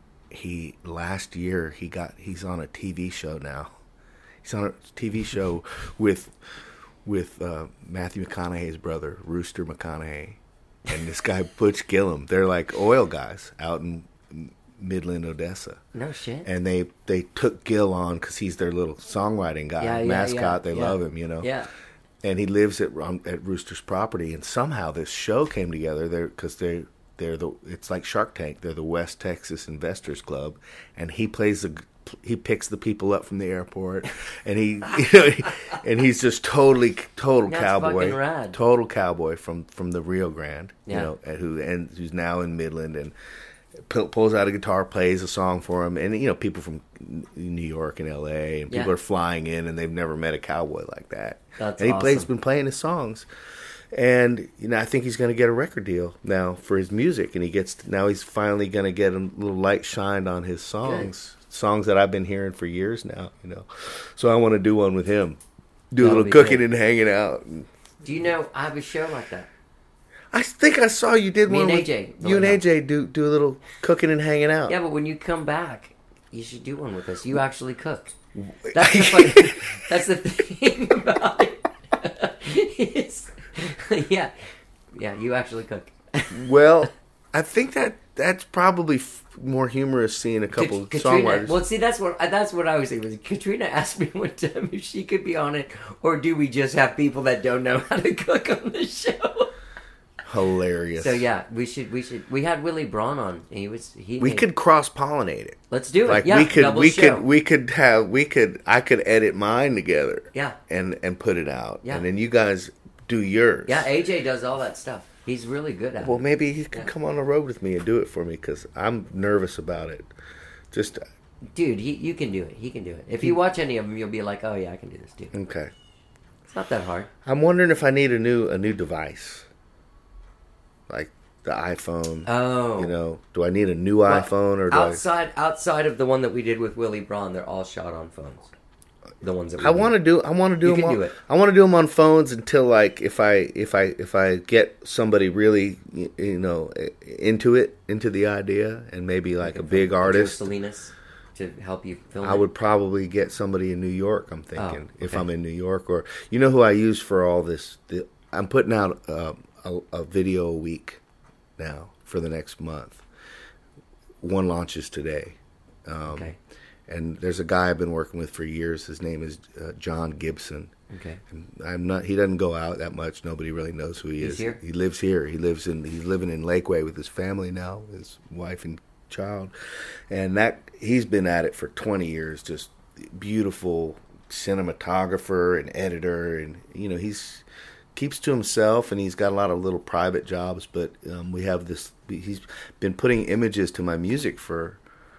he last year he got he's on a T V show now. He's on a T V show with with uh, Matthew McConaughey's brother, Rooster McConaughey, and this guy Butch Gillum. They're like oil guys out in Midland, Odessa. No shit. And they they took Gil on because he's their little songwriting guy, Yeah, yeah, mascot. yeah, they yeah. love him, you know. Yeah. And he lives at um, at Rooster's property, and somehow this show came together there because they they're the it's like Shark Tank. They're the West Texas Investors Club, and he plays the he picks the people up from the airport, and he you know and he's just totally total That's cowboy, fucking rad. total cowboy from from the Rio Grande, Yeah. you know, and who and who's now in Midland and. Pull- pulls out a guitar, plays a song for him, and you know people from New York and L A and people Yeah. are flying in, and they've never met a cowboy like that. That's and he plays, awesome. been playing his songs, and you know I think he's going to get a record deal now for his music, and he gets now he's finally going to get a little light shined on his songs, songs that I've been hearing for years now. You know, so I want to do one with him, do a That'll little be cooking good. and hanging out. Do you know I have a show like that? I think I saw you did Me one and with A J. you and A J do do a little cooking and hanging out. Yeah, but when you come back, you should do one with us. You actually cook. That's the funny, that's the thing about it. It's- yeah, yeah, you actually cook. Well, I think that that's probably f- more humorous seeing a couple Kat- of Katrina, songwriters. well, see, that's what that's what I was thinking. Katrina asked me one time if she could be on it, or do we just have people that don't know how to cook on the show? hilarious. So yeah, we should we should we had Willie Braun on. He was he. We made, could cross pollinate it. Let's do it. Like yeah, we could double we show. could we could have we could I could edit mine together. Yeah. And and put it out. Yeah. And then you guys do yours. Yeah, A J does all that stuff. He's really good at Well, it. maybe he could Yeah. come on the road with me and do it for me because I'm nervous about it. Just Dude, he, you can do it. He can do it. If you watch any of them, you'll be like, oh yeah, I can do this too. okay. It's not that hard. I'm wondering if I need a new a new device, like the iPhone. Oh. You know, do I need a new Well, iPhone or do outside outside of the one that we did with Willie Braun, they're all shot on phones. The ones that we I? I want to did. do. I want to do You them. can On, do it. I want to do them on phones until like if I if I if I get somebody really y- you know into it into the idea and maybe like a big artist. Joe Salinas to help you film. I it. would probably get somebody in New York. I'm thinking Oh, if okay. I'm in New York, or you know who I use for all this. The, I'm putting out uh, a, a video a week now for the next month. One launches today, um, Okay. and there's a guy I've been working with for years. His name is uh, John Gibson. Okay. And I'm not. He doesn't go out that much. Nobody really knows who he He's is. here? He lives here. He lives in. He's living in Lakeway with his family now, his wife and child, and that he's been at it for twenty years. Just beautiful cinematographer and editor, and you know he's keeps to himself, and he's got a lot of little private jobs. But um, we have this. He's been putting images to my music for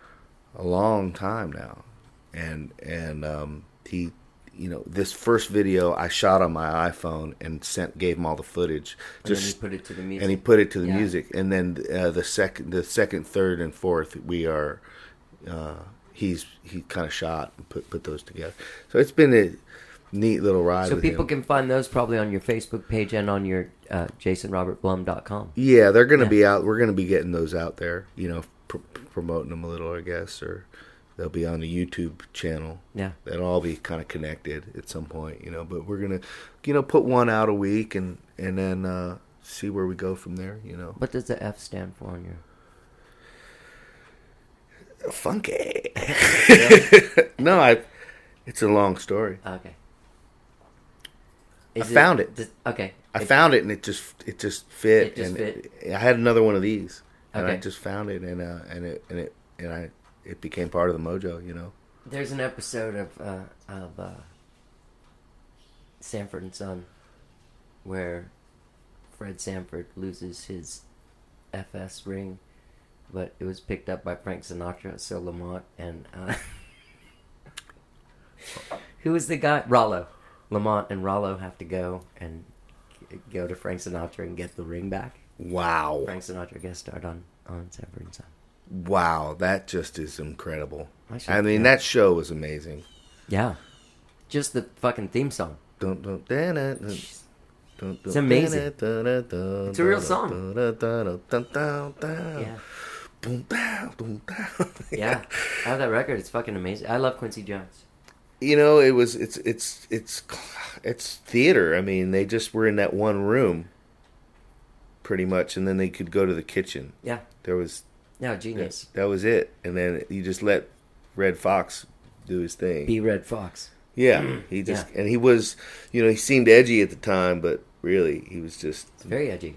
a long time now, and and um, he. You know, this first video I shot on my iPhone and sent, gave him all the footage. And then you put it to the music. And he put it to the Yeah. music. And then uh, the second, the second, third, and fourth, we are, uh, he's he kind of shot and put put those together. So it's been a neat little ride. So with people him. can find those probably on your Facebook page and on your uh, jason robert blum dot com. Yeah, they're going to Yeah. be out. We're going to be getting those out there. You know, pr- promoting them a little, I guess, or they'll be on the YouTube channel. Yeah. They'll all be kind of connected at some point, you know. But we're gonna, you know, put one out a week and and then uh, see where we go from there. You know, What does the F stand for on your? funky. No, I. It's a long story. Okay. I Is found it. does- okay. I It- found it and it just it just fit. It just and fit? I had another one of these, and I Okay. just found it, and uh, and it and it and I it became part of the mojo. You know. There's an episode of uh, of uh, Sanford and Son where Fred Sanford loses his F S ring, but it was picked up by Frank Sinatra. So Lamont and uh, who was the guy? Rollo. Lamont and Rollo have to go and go to Frank Sinatra and get the ring back. Wow. Frank Sinatra guest starred on on Sanford and Son. Wow, that just is incredible. I should- I mean, yeah. that show was amazing. Yeah, just the fucking theme song. Dun, dun, dun, dun, dun, dun, It's amazing. dun, dun, dun, It's a real dun, song. dun, dun, dun, dun, dun, dun. Yeah. Boom, down, boom, down. Yeah, I have that record. It's fucking amazing. I love Quincy Jones. You know, it was it's it's it's it's theater. I mean, they just were in that one room, pretty much, and then they could go to the kitchen. Yeah, There was no genius. that was it, and then you just let Red Fox do his thing. B. Red Fox. Yeah, he just Yeah. and he was, you know, he seemed edgy at the time, but really he was just It's very edgy.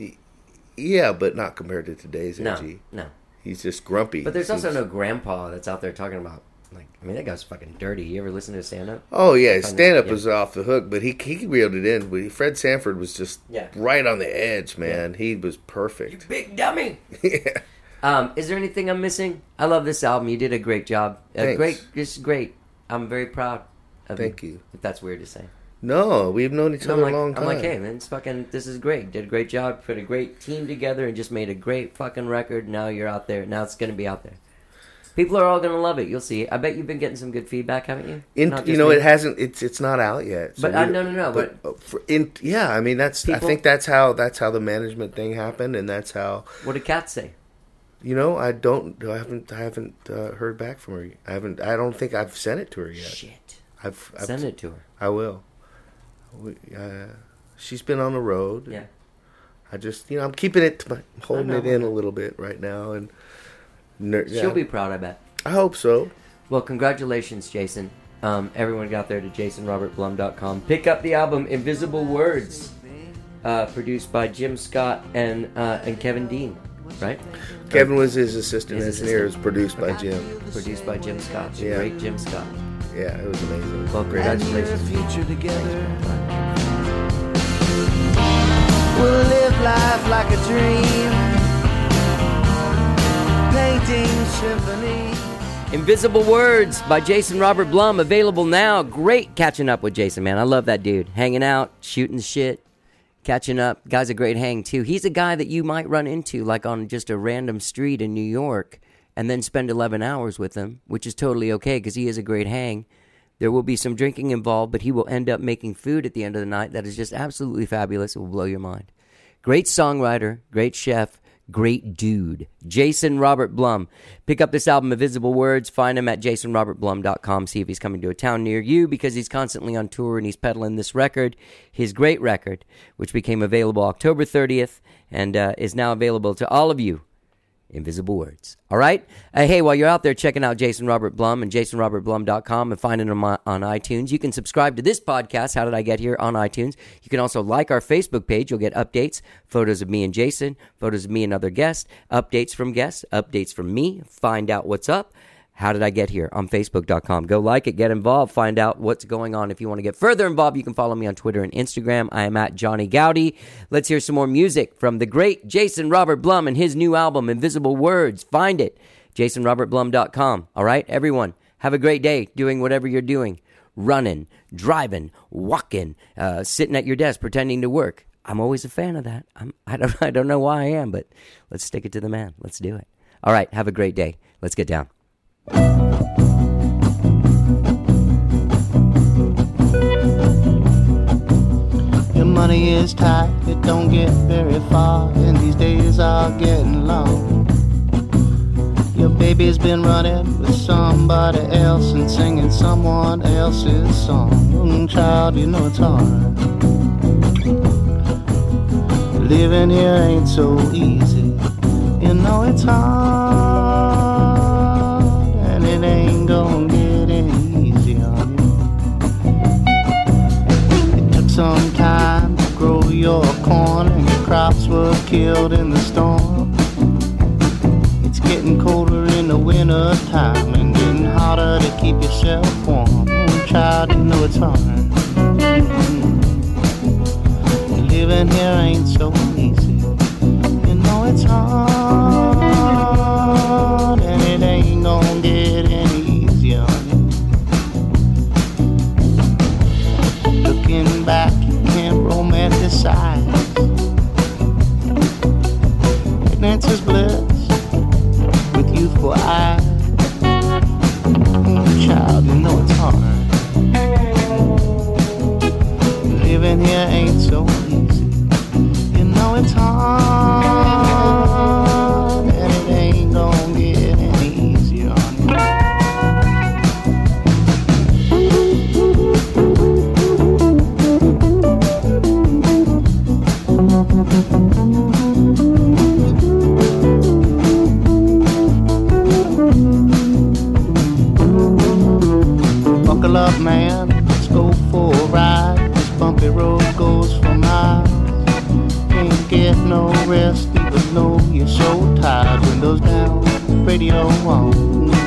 yeah, but not compared to today's No, edgy. no. He's just grumpy. But there's also He's- no grandpa that's out there talking about, like, I mean, that guy's fucking dirty. You ever listen to stand up? Oh yeah, his Find stand up yeah. was off the hook, but he he reeled it in. But Fred Sanford was just Yeah. right on the edge, man. He was perfect. Big dummy. Yeah. Um, is there anything I'm missing? I love this album. You did a great job. Uh, Thanks. great, just great. I'm very proud of Thank you. If that's weird to say. No, we've known each And I'm other like, a long time. I'm like, hey man, it's fucking. This is great. Did a great job. Put a great team together and just made a great fucking record. Now you're out there. Now it's gonna be out there. People are all gonna love it. You'll see. I bet you've been getting some good feedback, haven't you? In, Not you just know, me. it hasn't. It's it's not out yet. so But, we uh, don't- no, no, no, But, uh, for, in yeah, I mean that's. I People- think that's how that's how the management thing happened, and that's how What did Kat say? you know. I don't. I haven't. I haven't uh, heard back from her. I haven't. I don't think I've sent it to her yet. Shit. I've, I've Send it to her. I will. We, uh, she's been on the road. Yeah. I just, you know, I'm keeping it, to my, holding know, it I in know. a little bit right now, and ner- yeah. She'll be proud, I bet. I hope so. Well, congratulations, Jason. Um, everyone got there to jason robert blum dot com. Pick up the album Invisible Words. uh, produced by Jim Scott and uh, and Kevin Dean, right? Kevin was his assistant His engineer. It assistant. was produced by Jim. Produced by Jim Scott. The Yeah. Great Jim Scott. Yeah, it was amazing. Well, Great. congratulations. future together. We'll live life like a dream, painting symphony. Invisible Words by Jason Robert Blum, available now. Great catching up with Jason, man. I love that dude. Hanging out, shooting shit, catching up. Guy's a great hang, too. He's a guy that you might run into, like on just a random street in New York, and then spend eleven hours with him, which is totally okay because he is a great hang. There will be some drinking involved, but he will end up making food at the end of the night that is just absolutely fabulous. It will blow your mind. Great songwriter, great chef, great dude. Jason Robert Blum. Pick up this album, Invisible Words. Find him at jason robert blum dot com. See if he's coming to a town near you because he's constantly on tour and he's peddling this record, his great record, which became available October thirtieth and uh, is now available to all of you. Invisible Words. All right? Uh, hey, while you're out there checking out Jason Robert Blum and jason robert blum dot com and finding him on, on iTunes, you can subscribe to this podcast, How Did I Get Here, on iTunes. You can also like our Facebook page. You'll get updates, photos of me and Jason, photos of me and other guests, updates from guests, updates from me. Find out what's up. How Did I Get Here on facebook dot com. Go like it, get involved, find out what's going on. If you want to get further involved, you can follow me on Twitter and Instagram. I am at Johnny Gowdy. Let's hear some more music from the great Jason Robert Blum and his new album, Invisible Words. Find it, jason robert blum dot com. All right, everyone, have a great day doing whatever you're doing. Running, driving, walking, uh, sitting at your desk pretending to work. I'm always a fan of that. I'm, I don't, I don't know why I am, but let's stick it to the man. Let's do it. All right, have a great day. Let's get down. Your money is tight, it don't get very far, and these days are getting long. Your baby's been running with somebody else and singing someone else's song. Mm, child, you know it's hard. Living here ain't so easy. You know it's hard, and it ain't gonna get any easier on you. It took some time to grow your corn, and your crops were killed in the storm. It's getting colder in the winter time and getting harder to keep yourself warm. Oh, child, you know it's hard. Mm-hmm. Living here ain't so easy. You know it's hard, and it ain't gonna get any easier on you. Looking back, you can't romanticize. Ignorance is bliss with youthful eyes. Oh, child, you know it's hard. Living here ain't so easy. You know it's hard, and it ain't gonna get any easier on you. Buckle up, man, let's go for a ride. This bumpy road goes for miles. Can't get no rest, even though you're so tired. Windows down, radio on.